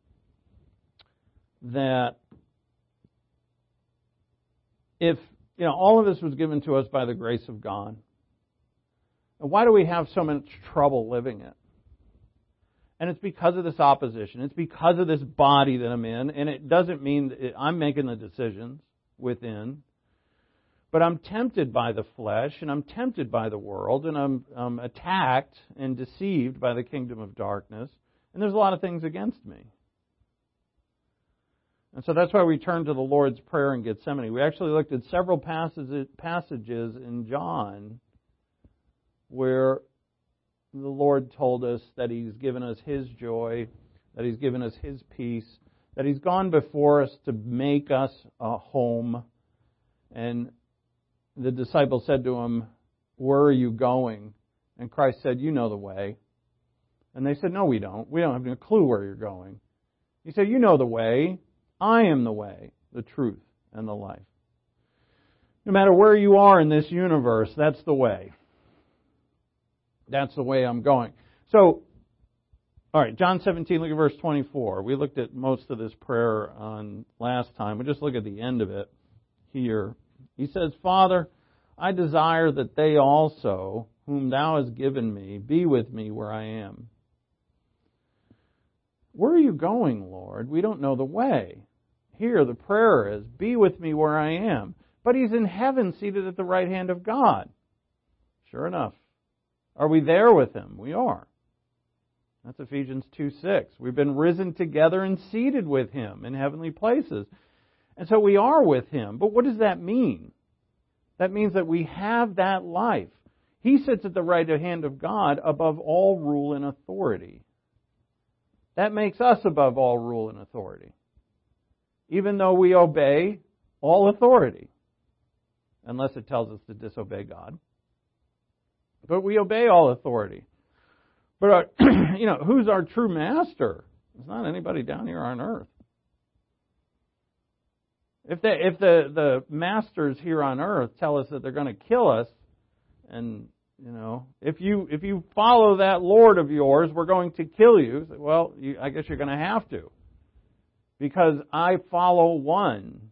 that if, you know, all of this was given to us by the grace of God, and why do we have so much trouble living it? And it's because of this opposition. It's because of this body that I'm in. And it doesn't mean that I'm making the decisions within. But I'm tempted by the flesh, and I'm tempted by the world, and I'm, I'm attacked and deceived by the kingdom of darkness. And there's a lot of things against me. And so that's why we turn to the Lord's Prayer in Gethsemane. We actually looked at several passages, passages in John where the Lord told us that He's given us His joy, that He's given us His peace, that He's gone before us to make us a home. And the disciples said to Him, "Where are you going?" And Christ said, "You know the way." And they said, "No, we don't. We don't have any clue where you're going." He said, "You know the way. I am the way, the truth, and the life." No matter where you are in this universe, that's the way. That's the way I'm going. So, all right, John seventeen, look at verse twenty-four. We looked at most of this prayer on last time. We'll just look at the end of it here. He says, "Father, I desire that they also, whom Thou hast given me, be with me where I am." Where are you going, Lord? We don't know the way. Here, the prayer is, "Be with me where I am." But He's in heaven, seated at the right hand of God. Sure enough. Are we there with Him? We are. That's Ephesians two six. We've been risen together and seated with Him in heavenly places. And so we are with Him. But what does that mean? That means that we have that life. He sits at the right hand of God above all rule and authority. That makes us above all rule and authority. Even though we obey all authority. Unless it tells us to disobey God. But we obey all authority. But, our, you know, who's our true master? It's not anybody down here on earth. If, they, if the, the masters here on earth tell us that they're going to kill us, and, you know, if you if you follow that Lord of yours, we're going to kill you. Well, you, I guess you're going to have to. Because I follow one.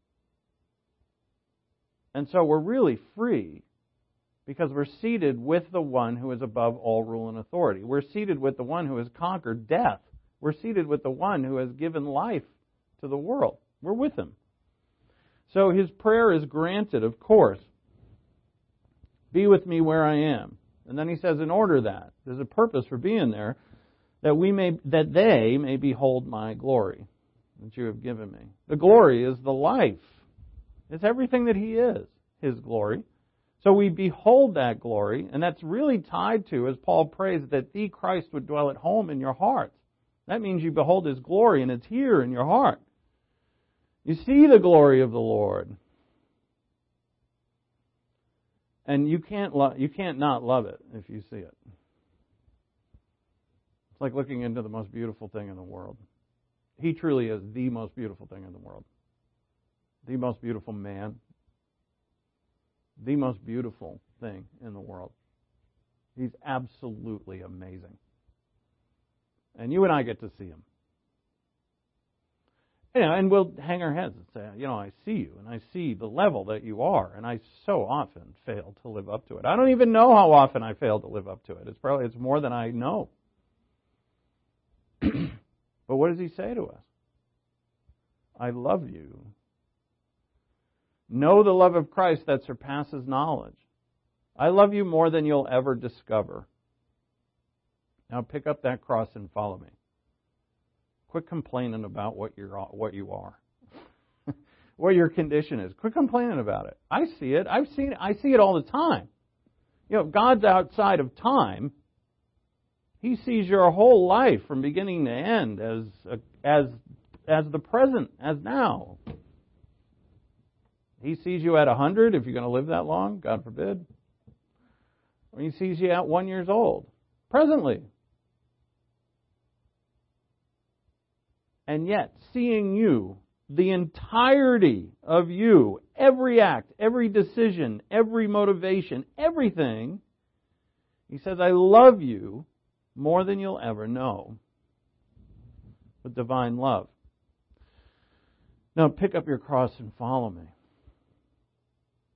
And so we're really free. Because we're seated with the one who is above all rule and authority. We're seated with the one who has conquered death. We're seated with the one who has given life to the world. We're with Him. So His prayer is granted, of course. Be with me where I am. And then He says, in order that, there's a purpose for being there, that we may, that they may behold my glory that you have given me. The glory is the life. It's everything that He is, His glory. So we behold that glory, and that's really tied to, as Paul prays, that the Christ would dwell at home in your hearts. That means you behold His glory, and it's here in your heart. You see the glory of the Lord. And you can't lo- you can't not love it if you see it. It's like looking into the most beautiful thing in the world. He truly is the most beautiful thing in the world. The most beautiful man. The most beautiful thing in the world. He's absolutely amazing. And you and I get to see Him. You know, and we'll hang our heads and say, you know, I see you, and I see the level that you are, and I so often fail to live up to it. I don't even know how often I fail to live up to it. It's probably it's more than I know. But what does He say to us? I love you. Know the love of Christ that surpasses knowledge. I love you more than you'll ever discover. Now pick up that cross and follow me. Quit complaining about what you're what you are. What your condition is. Quit complaining about it. I see it. I've seen it. I see it all the time. You know, God's outside of time. He sees your whole life from beginning to end as as as the present, as now. He sees you at a hundred, if you're going to live that long, God forbid. Or He sees you at one years old, presently. And yet, seeing you, the entirety of you, every act, every decision, every motivation, everything, He says, I love you more than you'll ever know. With divine love. Now pick up your cross and follow me.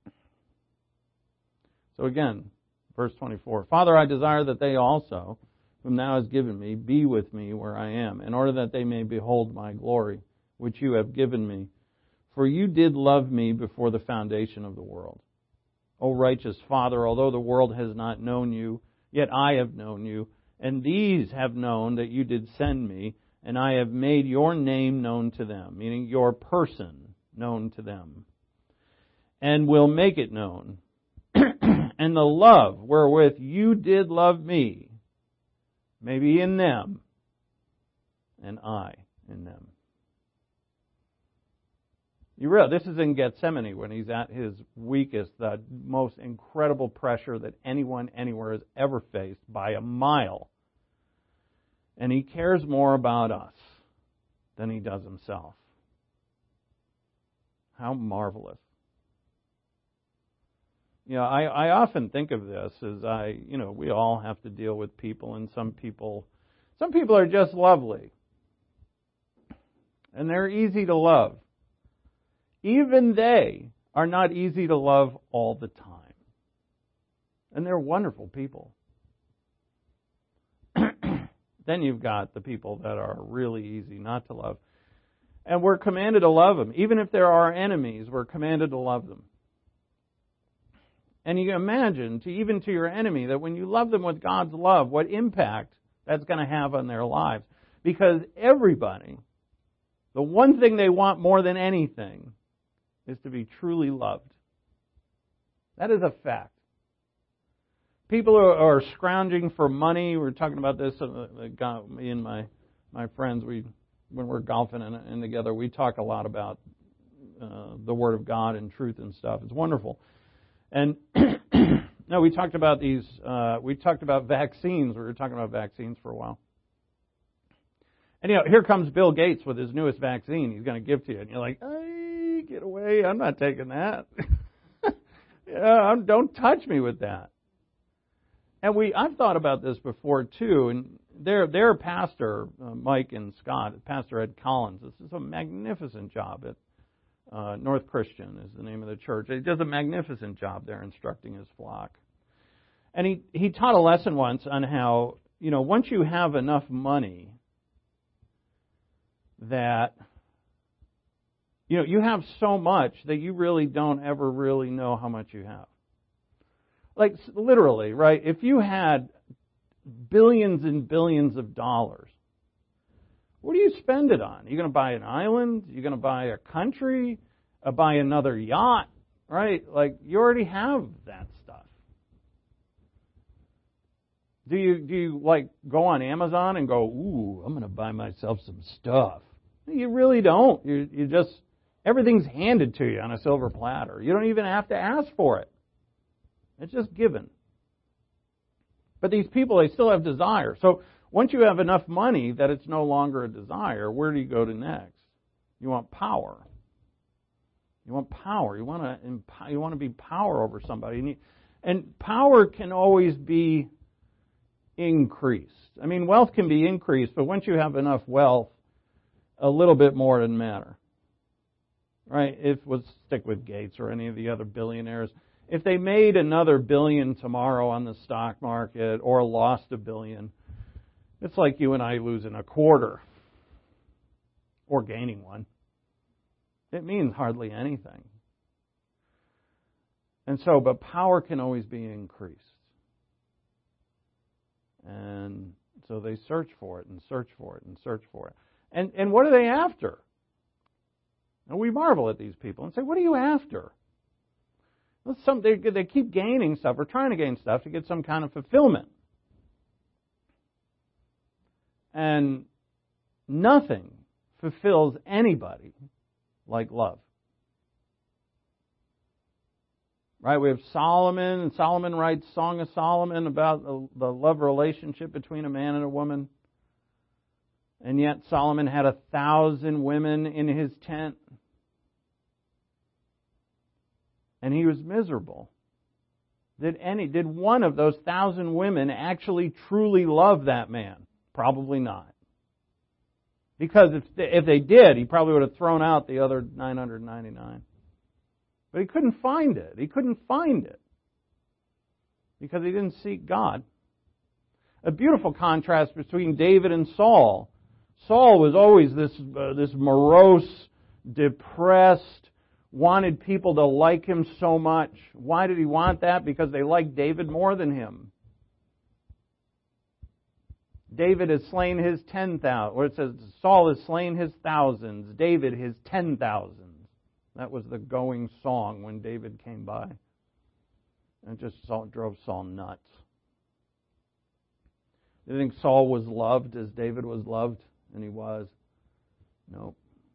So again, verse twenty-four. Father, I desire that they also, whom thou hast given me, be with me where I am, in order that they may behold my glory, which you have given me. For you did love me before the foundation of the world. O righteous Father, although the world has not known you, yet I have known you, and these have known that you did send me, and I have made your name known to them, meaning your person known to them, and will make it known. And the love wherewith you did love me may be in them, and I in them. You realize this is in Gethsemane when he's at his weakest, the most incredible pressure that anyone anywhere has ever faced by a mile. And he cares more about us than he does himself. How marvelous. You know, I, I often think of this as I, you know, we all have to deal with people, and some people, some people are just lovely. And they're easy to love. Even they are not easy to love all the time. And they're wonderful people. Then you've got the people that are really easy not to love. And we're commanded to love them. Even if they're our enemies, we're commanded to love them. And you can imagine, to even to your enemy, that when you love them with God's love, what impact that's going to have on their lives. Because everybody, the one thing they want more than anything is to be truly loved. That is a fact. People are, are scrounging for money. We were talking about this, uh, me and my, my friends, we when we're golfing and, and together, we talk a lot about uh, the Word of God and truth and stuff. It's wonderful. And no, we talked about these, uh, we talked about vaccines. We were talking about vaccines for a while. And, you know, here comes Bill Gates with his newest vaccine he's going to give to you. And you're like, hey, get away. I'm not taking that. yeah, don't touch me with that. And we, I've thought about this before, too. And their, their pastor, uh, Mike and Scott, Pastor Ed Collins, this is a magnificent job at uh, North Christian is the name of the church. He does a magnificent job there instructing his flock. And he, he taught a lesson once on how, you know, once you have enough money, that, you know, you have so much that you really don't ever really know how much you have. Like, literally, right? If you had billions and billions of dollars, what do you spend it on? Are you going to buy an island? Are you going to buy a country? Uh, buy another yacht? Right? Like, you already have that stuff. Do you, do you like, go on Amazon and go, ooh, I'm going to buy myself some stuff? You really don't. You, you just, everything's handed to you on a silver platter. You don't even have to ask for it. It's just given. But these people, they still have desire. So once you have enough money that it's no longer a desire, where do you go to next? You want power. You want power. You want to empower, you want to be power over somebody. And power can always be increased. I mean, wealth can be increased, but once you have enough wealth, a little bit more doesn't matter. Right? If we'll stick with Gates or any of the other billionaires, if they made another billion tomorrow on the stock market or lost a billion, it's like you and I losing a quarter or gaining one. It means hardly anything. And so, but power can always be increased. And so they search for it and search for it and search for it. And and what are they after? And we marvel at these people and say, what are you after? Well, some, they, they keep gaining stuff or trying to gain stuff to get some kind of fulfillment. And nothing fulfills anybody like love. Right? We have Solomon, and Solomon writes Song of Solomon about the, the love relationship between a man and a woman. And yet Solomon had a thousand women in his tent. And he was miserable. Did any, did one of those thousand women actually truly love that man? Probably not. Because if they, if they did, he probably would have thrown out the other nine hundred ninety-nine. But he couldn't find it. He couldn't find it. Because he didn't seek God. a beautiful contrast between David and Saul. Saul was always this uh, this morose, depressed, wanted people to like him so much. Why did he want that? Because they liked David more than him. David has slain his ten thousand, or it says Saul has slain his thousands, David his ten thousands. That was the going song when David came by. And it just drove Saul nuts. Do you think Saul was loved as David was loved? And he was. Nope.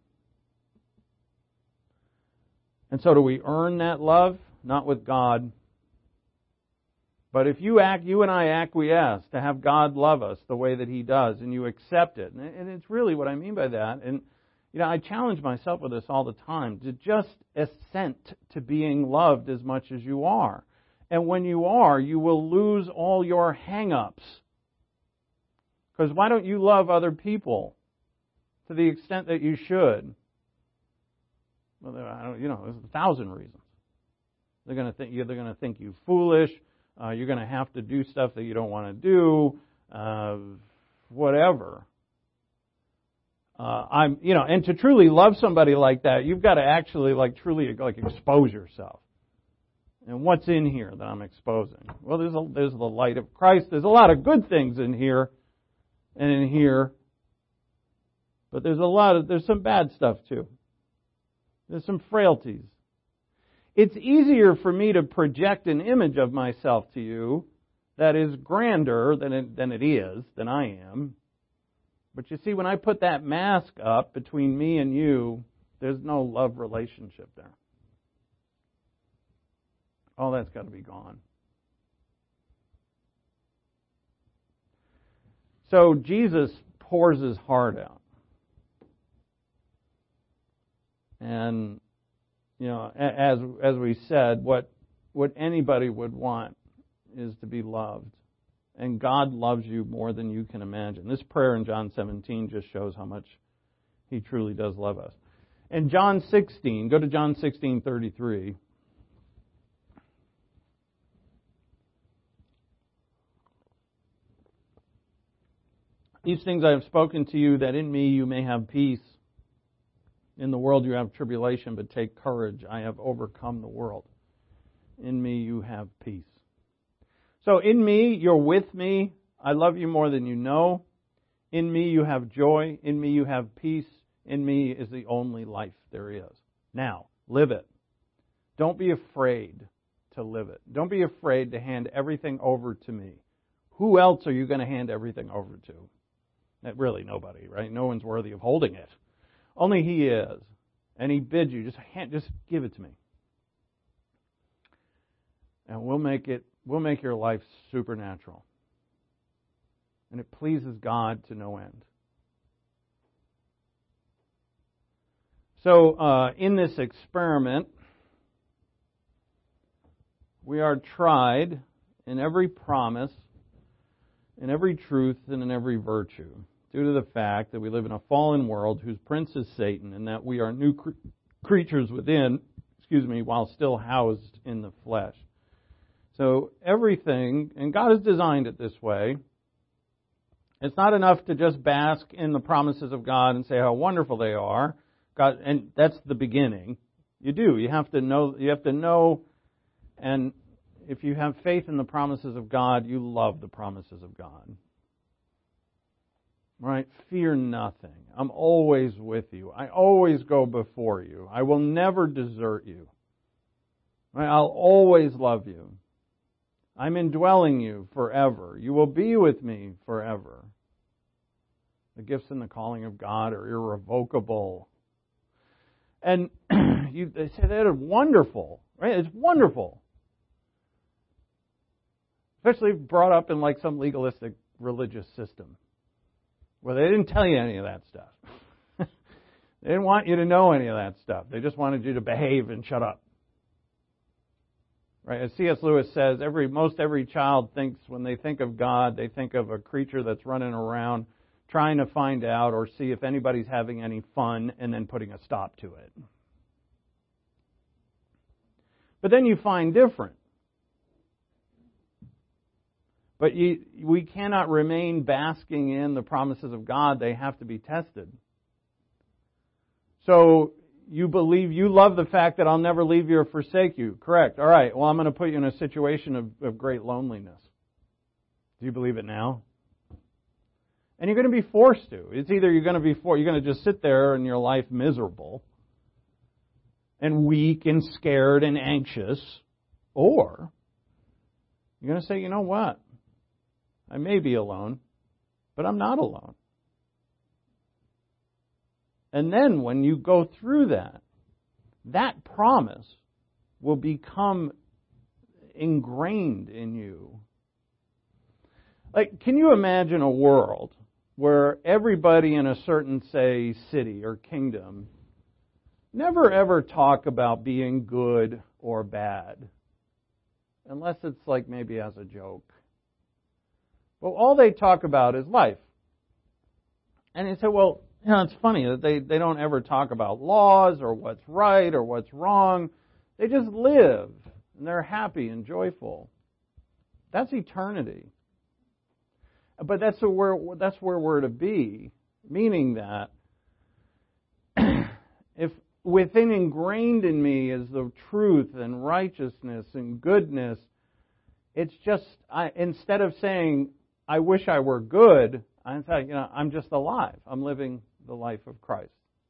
And so do we earn that love? Not with God. But if you act, you and I acquiesce to have God love us the way that He does, and you accept it, and it's really what I mean by that. And you know, I challenge myself with this all the time, to just assent to being loved as much as you are. And when you are, you will lose all your hang-ups. Because why don't you love other people to the extent that you should? Well, I don't, you know, there's a thousand reasons. They're going to think they're going to think you foolish. Uh, you're going to have to do stuff that you don't want to do. Uh, whatever. Uh, I'm, you know, and to truly love somebody like that, you've got to actually, like, truly, like, expose yourself. And what's in here that I'm exposing? Well, there's a, there's the light of Christ. There's a lot of good things in here, and in here, but there's a lot of there's some bad stuff too. There's some frailties. It's easier for me to project an image of myself to you that is grander than it, than it is, than I am. But you see, when I put that mask up between me and you, there's no love relationship there. All that's got to be gone. So Jesus pours His heart out. And, you know, as as we said, what what anybody would want is to be loved. And God loves you more than you can imagine. This prayer in John seventeen just shows how much He truly does love us. And John sixteen, go to John sixteen thirty-three. These things I have spoken to you, that in me you may have peace. In the world you have tribulation, but take courage. I have overcome the world. In me you have peace. So in me, you're with me. I love you more than you know. In me you have joy. In me you have peace. In me is the only life there is. Now, live it. Don't be afraid to live it. Don't be afraid to hand everything over to me. Who else are you going to hand everything over to? Really, nobody, right? No one's worthy of holding it. Only He is. And He bids you, just hand, just give it to me. And we'll make it, we'll make your life supernatural. And it pleases God to no end. So, uh, in this experiment, we are tried in every promise, in every truth, and in every virtue, due to the fact that we live in a fallen world whose prince is Satan, and that we are new cre- creatures within, excuse me, while still housed in the flesh. So everything, and God has designed it this way. It's not enough to just bask in the promises of God and say how wonderful they are. God, and that's the beginning. You do. You have to know. You have to know, and if you have faith in the promises of God, you love the promises of God. Right? Fear nothing. I'm always with you. I always go before you. I will never desert you. Right? I'll always love you. I'm indwelling you forever. You will be with me forever. The gifts and the calling of God are irrevocable. And you, they say that is wonderful. Right? It's wonderful. Especially brought up in like some legalistic religious system, where they didn't tell you any of that stuff. They didn't want you to know any of that stuff. They just wanted you to behave and shut up. Right? As C S Lewis says, every most every child thinks, when they think of God, they think of a creature that's running around trying to find out or see if anybody's having any fun and then putting a stop to it. But then you find different. But you, we cannot remain basking in the promises of God. They have to be tested. So you believe, you love the fact that I'll never leave you or forsake you. Correct. All right. Well, I'm going to put you in a situation of, of great loneliness. Do you believe it now? And you're going to be forced to. It's either you're going to be for, you're going to just sit there in your life miserable and weak and scared and anxious, or you're going to say, you know what? I may be alone, but I'm not alone. And then when you go through that, that promise will become ingrained in you. Like, can you imagine a world where everybody in a certain, say, city or kingdom never ever talk about being good or bad, unless it's like maybe as a joke? Well, all they talk about is life. And you say, well, you know, it's funny that they, they don't ever talk about laws or what's right or what's wrong. They just live, and they're happy and joyful. That's eternity. But that's where, that's where we're to be, meaning that if within ingrained in me is the truth and righteousness and goodness, it's just, I, instead of saying, I wish I were good, I say, you know, I'm just alive. I'm living the life of Christ.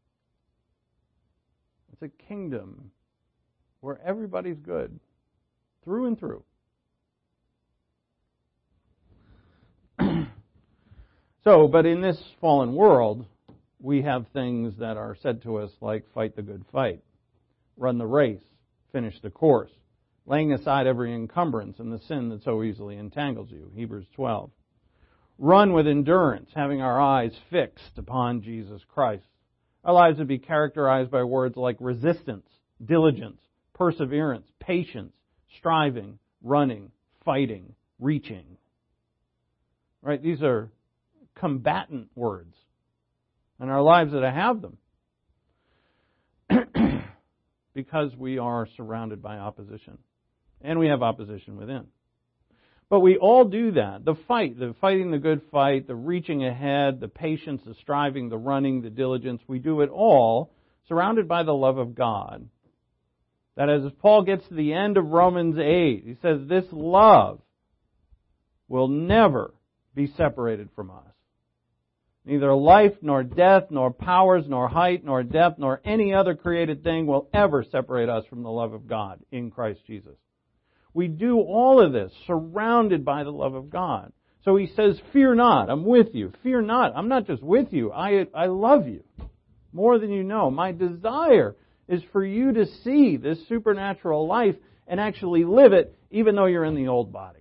It's a kingdom where everybody's good, through and through. So, but in this fallen world, we have things that are said to us like fight the good fight, run the race, finish the course, laying aside every encumbrance and the sin that so easily entangles you, Hebrews twelve. Run with endurance, having our eyes fixed upon Jesus Christ. Our lives would be characterized by words like resistance, diligence, perseverance, patience, striving, running, fighting, reaching. Right? These are combatant words. And our lives that have them. Because we are surrounded by opposition. And we have opposition within. But we all do that. The fight, the fighting the good fight, the reaching ahead, the patience, the striving, the running, the diligence, we do it all surrounded by the love of God. That as Paul gets to the end of Romans eight, he says, this love will never be separated from us. Neither life, nor death, nor powers, nor height, nor depth, nor any other created thing will ever separate us from the love of God in Christ Jesus. We do all of this surrounded by the love of God. So he says, fear not, I'm with you. Fear not, I'm not just with you, I, I love you more than you know. My desire is for you to see this supernatural life and actually live it even though you're in the old body.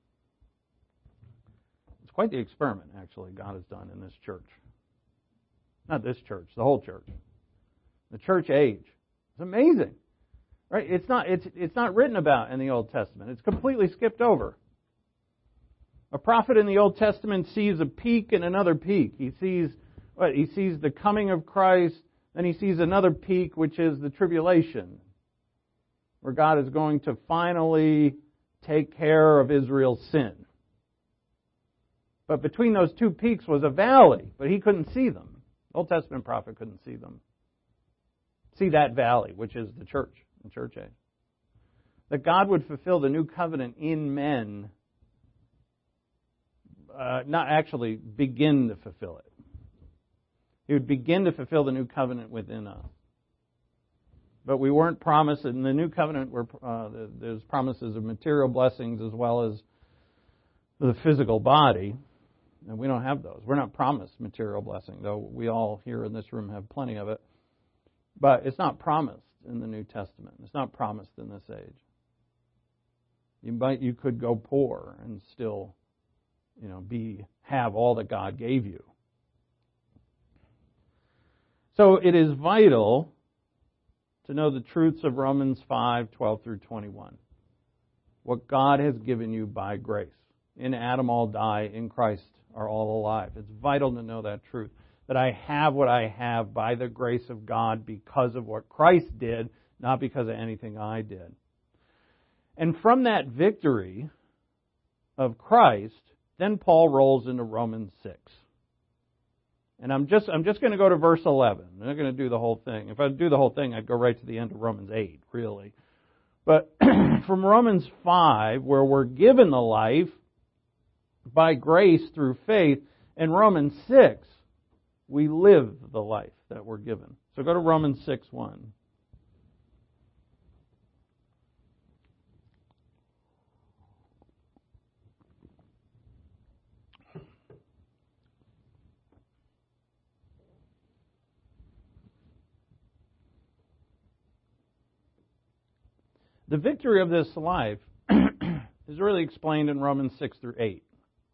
It's quite the experiment, actually, God has done in this church. Not this church, the whole church. The church age. It's amazing. Right? It's not, it's, it's not written about in the Old Testament. It's completely skipped over. A prophet in the Old Testament sees a peak and another peak. He sees what? He sees the coming of Christ, then he sees another peak, which is the tribulation, where God is going to finally take care of Israel's sin. But between those two peaks was a valley, but he couldn't see them. The Old Testament prophet couldn't see them. See that valley, which is the church. The church age. That God would fulfill the new covenant in men, uh, not actually begin to fulfill it. He would begin to fulfill the new covenant within us. But we weren't promised, in the new covenant, were, uh, there's promises of material blessings as well as the physical body, and we don't have those. We're not promised material blessing, though we all here in this room have plenty of it. But it's not promised in the New Testament. It's not promised in this age. You might, you could go poor and still, you know, be have all that God gave you. So it is vital to know the truths of Romans five, twelve through twenty-one. What God has given you by grace. In Adam all die, in Christ are all alive. It's vital to know that truth. That I have what I have by the grace of God because of what Christ did, not because of anything I did. And from that victory, of Christ, then Paul rolls into Romans six. And I'm just I'm just going to go to verse eleven. I'm not going to do the whole thing. If I do the whole thing, I'd go right to the end of Romans eight, really. But from Romans five, where we're given the life by grace through faith, in Romans six, we live the life that we're given. So go to Romans six one. The victory of this life is really explained in Romans six through eight.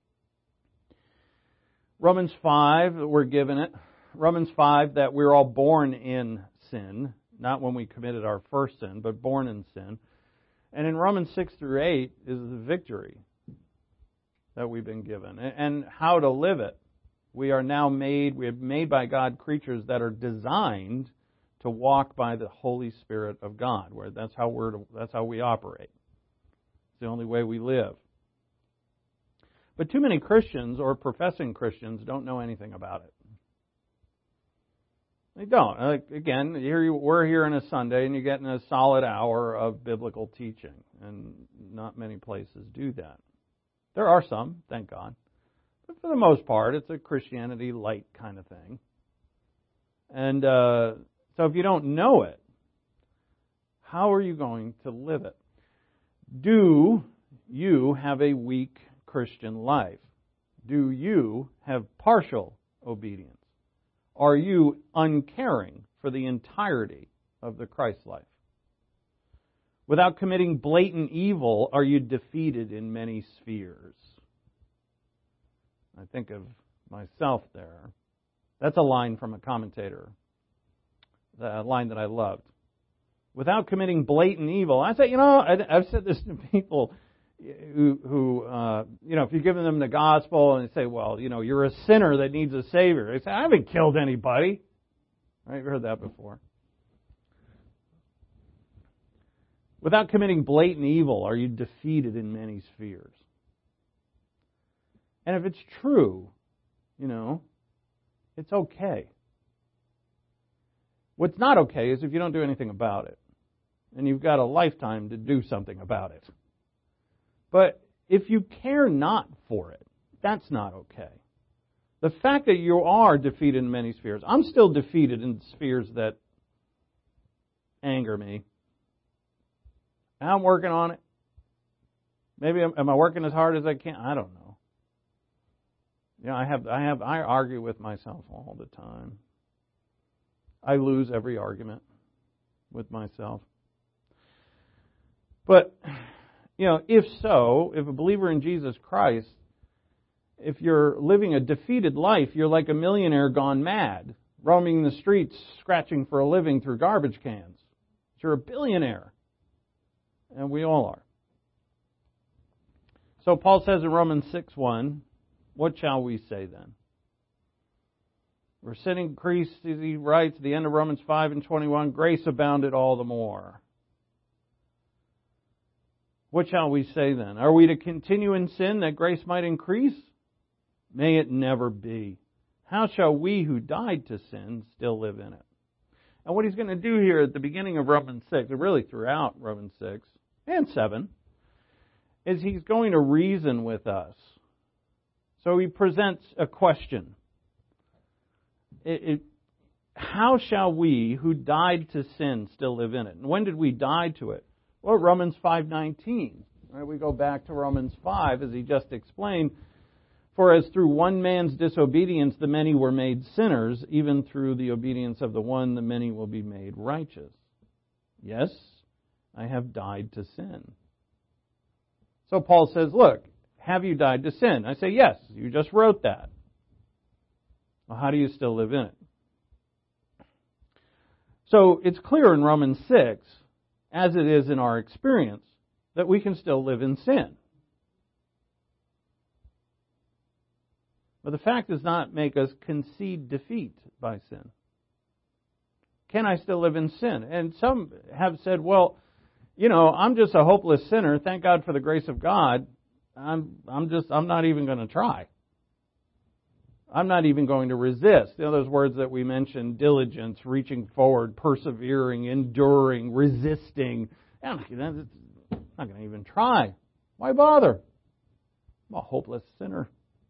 Romans five, we're given it. Romans five, that we're all born in sin, not when we committed our first sin, but born in sin. And in Romans six through eight is the victory that we've been given and how to live it. We are now made, we are made by God creatures that are designed to walk by the Holy Spirit of God, where that's how we're to, that's how we operate. It's the only way we live. But too many Christians or professing Christians don't know anything about it. They don't. Like, again, here you, we're here on a Sunday, and you're getting a solid hour of biblical teaching, and not many places do that. There are some, thank God, but for the most part, it's a Christianity light kind of thing. And uh, so if you don't know it, how are you going to live it? Do you have a weak Christian life? Do you have partial obedience? Are you uncaring for the entirety of the Christ life? Without committing blatant evil, are you defeated in many spheres? I think of myself there. That's a line from a commentator. A line that I loved. Without committing blatant evil. I say, you know, I've said this to people who, who uh, you know, if you're giving them the gospel and they say, well, you know, you're a sinner that needs a Savior. They say, I haven't killed anybody. Right? You've heard that before. Without committing blatant evil, are you defeated in many spheres? And if it's true, you know, it's okay. What's not okay is if you don't do anything about it. And you've got a lifetime to do something about it. But if you care not for it, that's not okay. The fact that you are defeated in many spheres, I'm still defeated in spheres that anger me. And I'm working on it. Maybe am I working as hard as I can? I don't know. You know, I have I have I argue with myself all the time. I lose every argument with myself. But, you know, if so, if a believer in Jesus Christ, if you're living a defeated life, you're like a millionaire gone mad, roaming the streets, scratching for a living through garbage cans. You're a billionaire. And we all are. So Paul says in Romans six one, what shall we say then? Where sin increased, as he writes at the end of Romans five and twenty-one, grace abounded all the more. What shall we say then? Are we to continue in sin that grace might increase? May it never be. How shall we who died to sin still live in it? And what he's going to do here at the beginning of Romans six, and really throughout Romans six and seven, is he's going to reason with us. So he presents a question. It, it, how shall we who died to sin still live in it? And when did we die to it? Well, Romans five nineteen. Right, we go back to Romans five, as he just explained. For as through one man's disobedience the many were made sinners, even through the obedience of the one the many will be made righteous. Yes, I have died to sin. So Paul says, look, have you died to sin? I say, yes, you just wrote that. Well, how do you still live in it? So it's clear in Romans six, as it is in our experience, that we can still live in sin. But the fact does not make us concede defeat by sin. Can I still live in sin? And some have said, well, you know, I'm just a hopeless sinner. Thank God for the grace of God. I'm I'm just I'm not even going to try. I'm not even going to resist. You know, those words that we mentioned: diligence, reaching forward, persevering, enduring, resisting. I'm not going to even try. Why bother? I'm a hopeless sinner.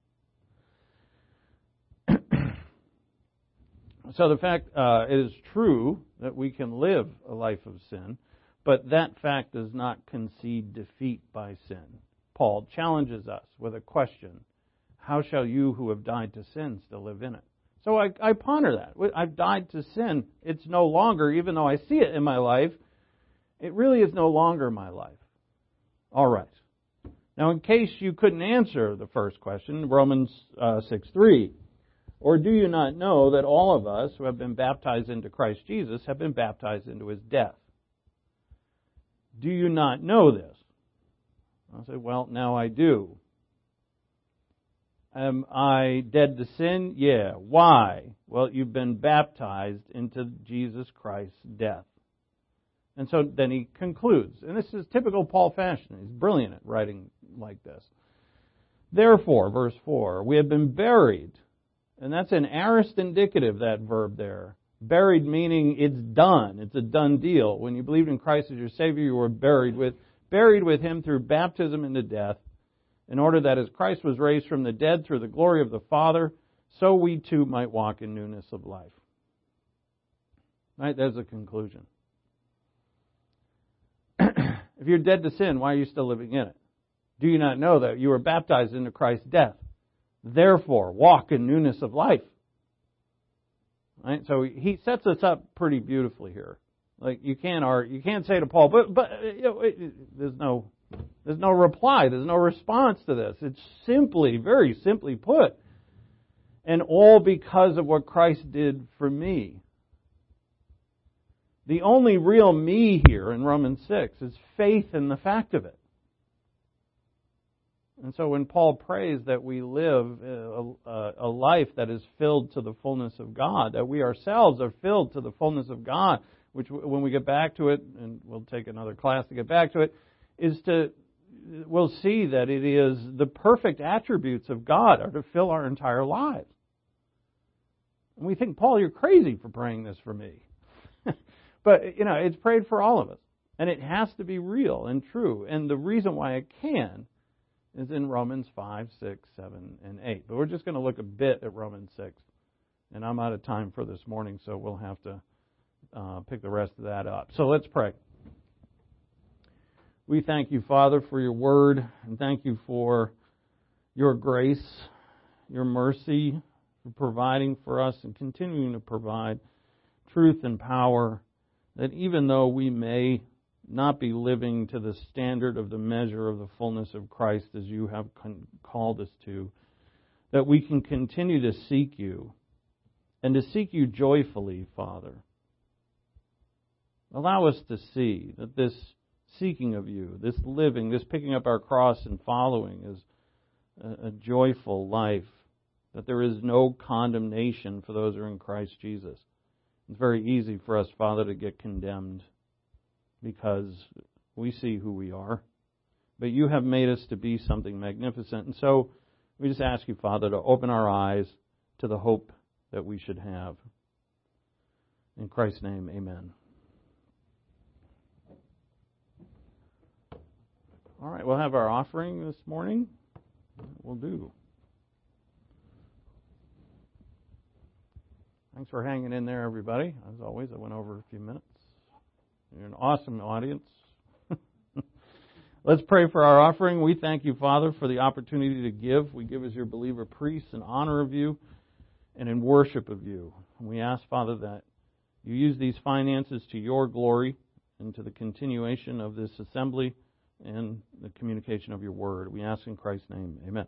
So the fact, uh, it is true that we can live a life of sin, but that fact does not concede defeat by sin. Paul challenges us with a question: how shall you who have died to sin still live in it? So I, I ponder that. I've died to sin. It's no longer, even though I see it in my life, it really is no longer my life. All right. Now, in case you couldn't answer the first question, Romans uh, six three, or do you not know that all of us who have been baptized into Christ Jesus have been baptized into His death? Do you not know this? I'll say, well, now I do. Am I dead to sin? Yeah. Why? Well, you've been baptized into Jesus Christ's death. And so then he concludes, and this is typical Paul fashion. He's brilliant at writing like this. Therefore, verse four, we have been buried, and that's an aorist indicative, that verb there. Buried meaning it's done. It's a done deal. When you believed in Christ as your Savior, you were buried with, buried with Him through baptism into death, in order that as Christ was raised from the dead through the glory of the Father, so we too might walk in newness of life. Right? There's a conclusion. If you're dead to sin, why are you still living in it? Do you not know that you were baptized into Christ's death? Therefore, walk in newness of life. Right? So he sets us up pretty beautifully here. Like you can't argue, you can't say to Paul, but but you know, it, it, there's no there's no reply, there's no response to this. It's simply, very simply put, and all because of what Christ did for me. The only real me here in Romans six is faith in the fact of it. And so when Paul prays that we live a, a, a life that is filled to the fullness of God, that we ourselves are filled to the fullness of God, which when we get back to it, and we'll take another class to get back to it, is to, we'll see that it is the perfect attributes of God are to fill our entire lives. And we think, Paul, you're crazy for praying this for me. But, you know, it's prayed for all of us. And it has to be real and true. And the reason why it can is in Romans five, six, seven, and eight. But we're just going to look a bit at Romans six. And I'm out of time for this morning, so we'll have to uh, pick the rest of that up. So let's pray. We thank you, Father, for your word, and thank you for your grace, your mercy, for providing for us and continuing to provide truth and power, that even though we may not be living to the standard of the measure of the fullness of Christ as you have con- called us to, that we can continue to seek you, and to seek you joyfully, Father. Allow us to see that this seeking of you, this living, this picking up our cross and following is a, a joyful life, that there is no condemnation for those who are in Christ Jesus. It's very easy for us, Father, to get condemned because we see who we are. But you have made us to be something magnificent. And so we just ask you, Father, to open our eyes to the hope that we should have. In Christ's name, amen. All right, we'll have our offering this morning. We'll do. Thanks for hanging in there, everybody. As always, I went over a few minutes. You're an awesome audience. Let's pray for our offering. We thank you, Father, for the opportunity to give. We give as your believer priests in honor of you and in worship of you. And we ask, Father, that you use these finances to your glory and to the continuation of this assembly and the communication of your word. We ask in Christ's name. Amen.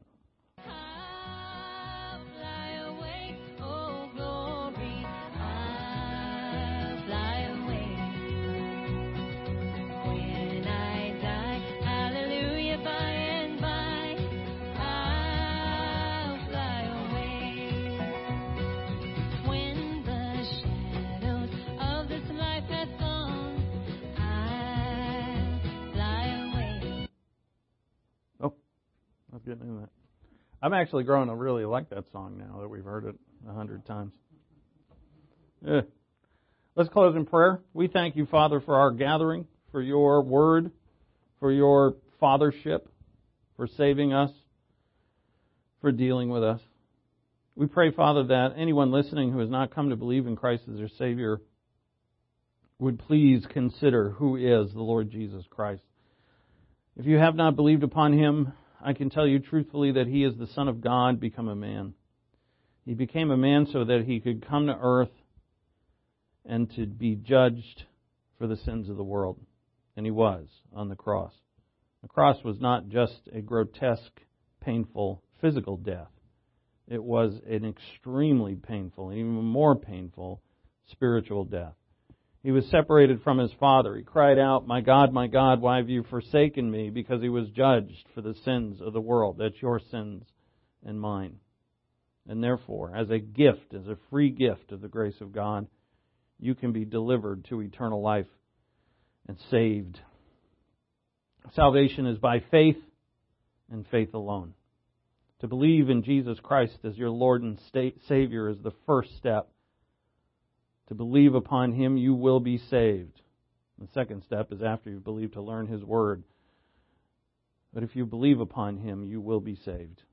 getting in that. I'm actually growing to really like that song now that we've heard it a hundred times. Yeah. Let's close in prayer. We thank you, Father, for our gathering, for your word, for your fathership, for saving us, for dealing with us. We pray, Father, that anyone listening who has not come to believe in Christ as their Savior would please consider who is the Lord Jesus Christ. If you have not believed upon Him, I can tell you truthfully that He is the Son of God become a man. He became a man so that He could come to earth and to be judged for the sins of the world. And He was on the cross. The cross was not just a grotesque, painful, physical death. It was an extremely painful, and even more painful, spiritual death. He was separated from His Father. He cried out, "My God, my God, why have you forsaken me?" Because He was judged for the sins of the world. That's your sins and mine. And therefore, as a gift, as a free gift of the grace of God, you can be delivered to eternal life and saved. Salvation is by faith and faith alone. To believe in Jesus Christ as your Lord and Savior is the first step. To believe upon Him, you will be saved. The second step is after you've believed to learn His Word. But if you believe upon Him, you will be saved.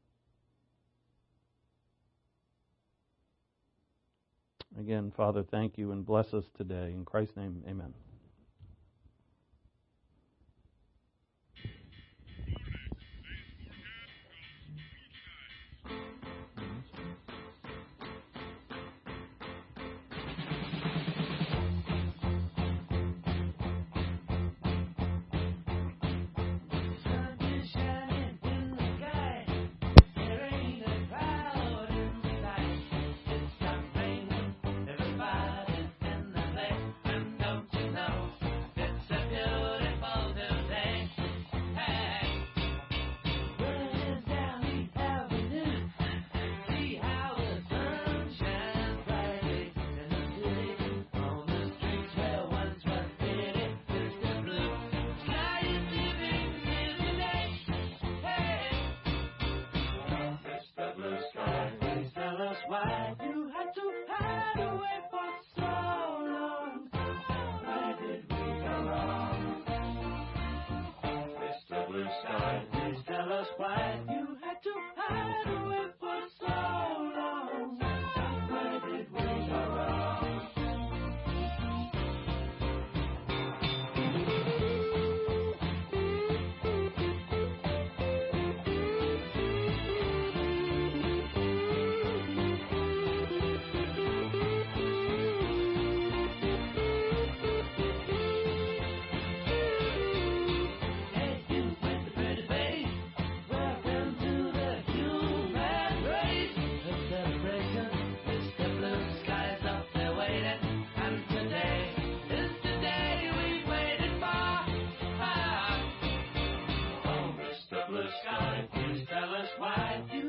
Again, Father, thank you and bless us today. In Christ's name, amen. Blue sky, please tell us why you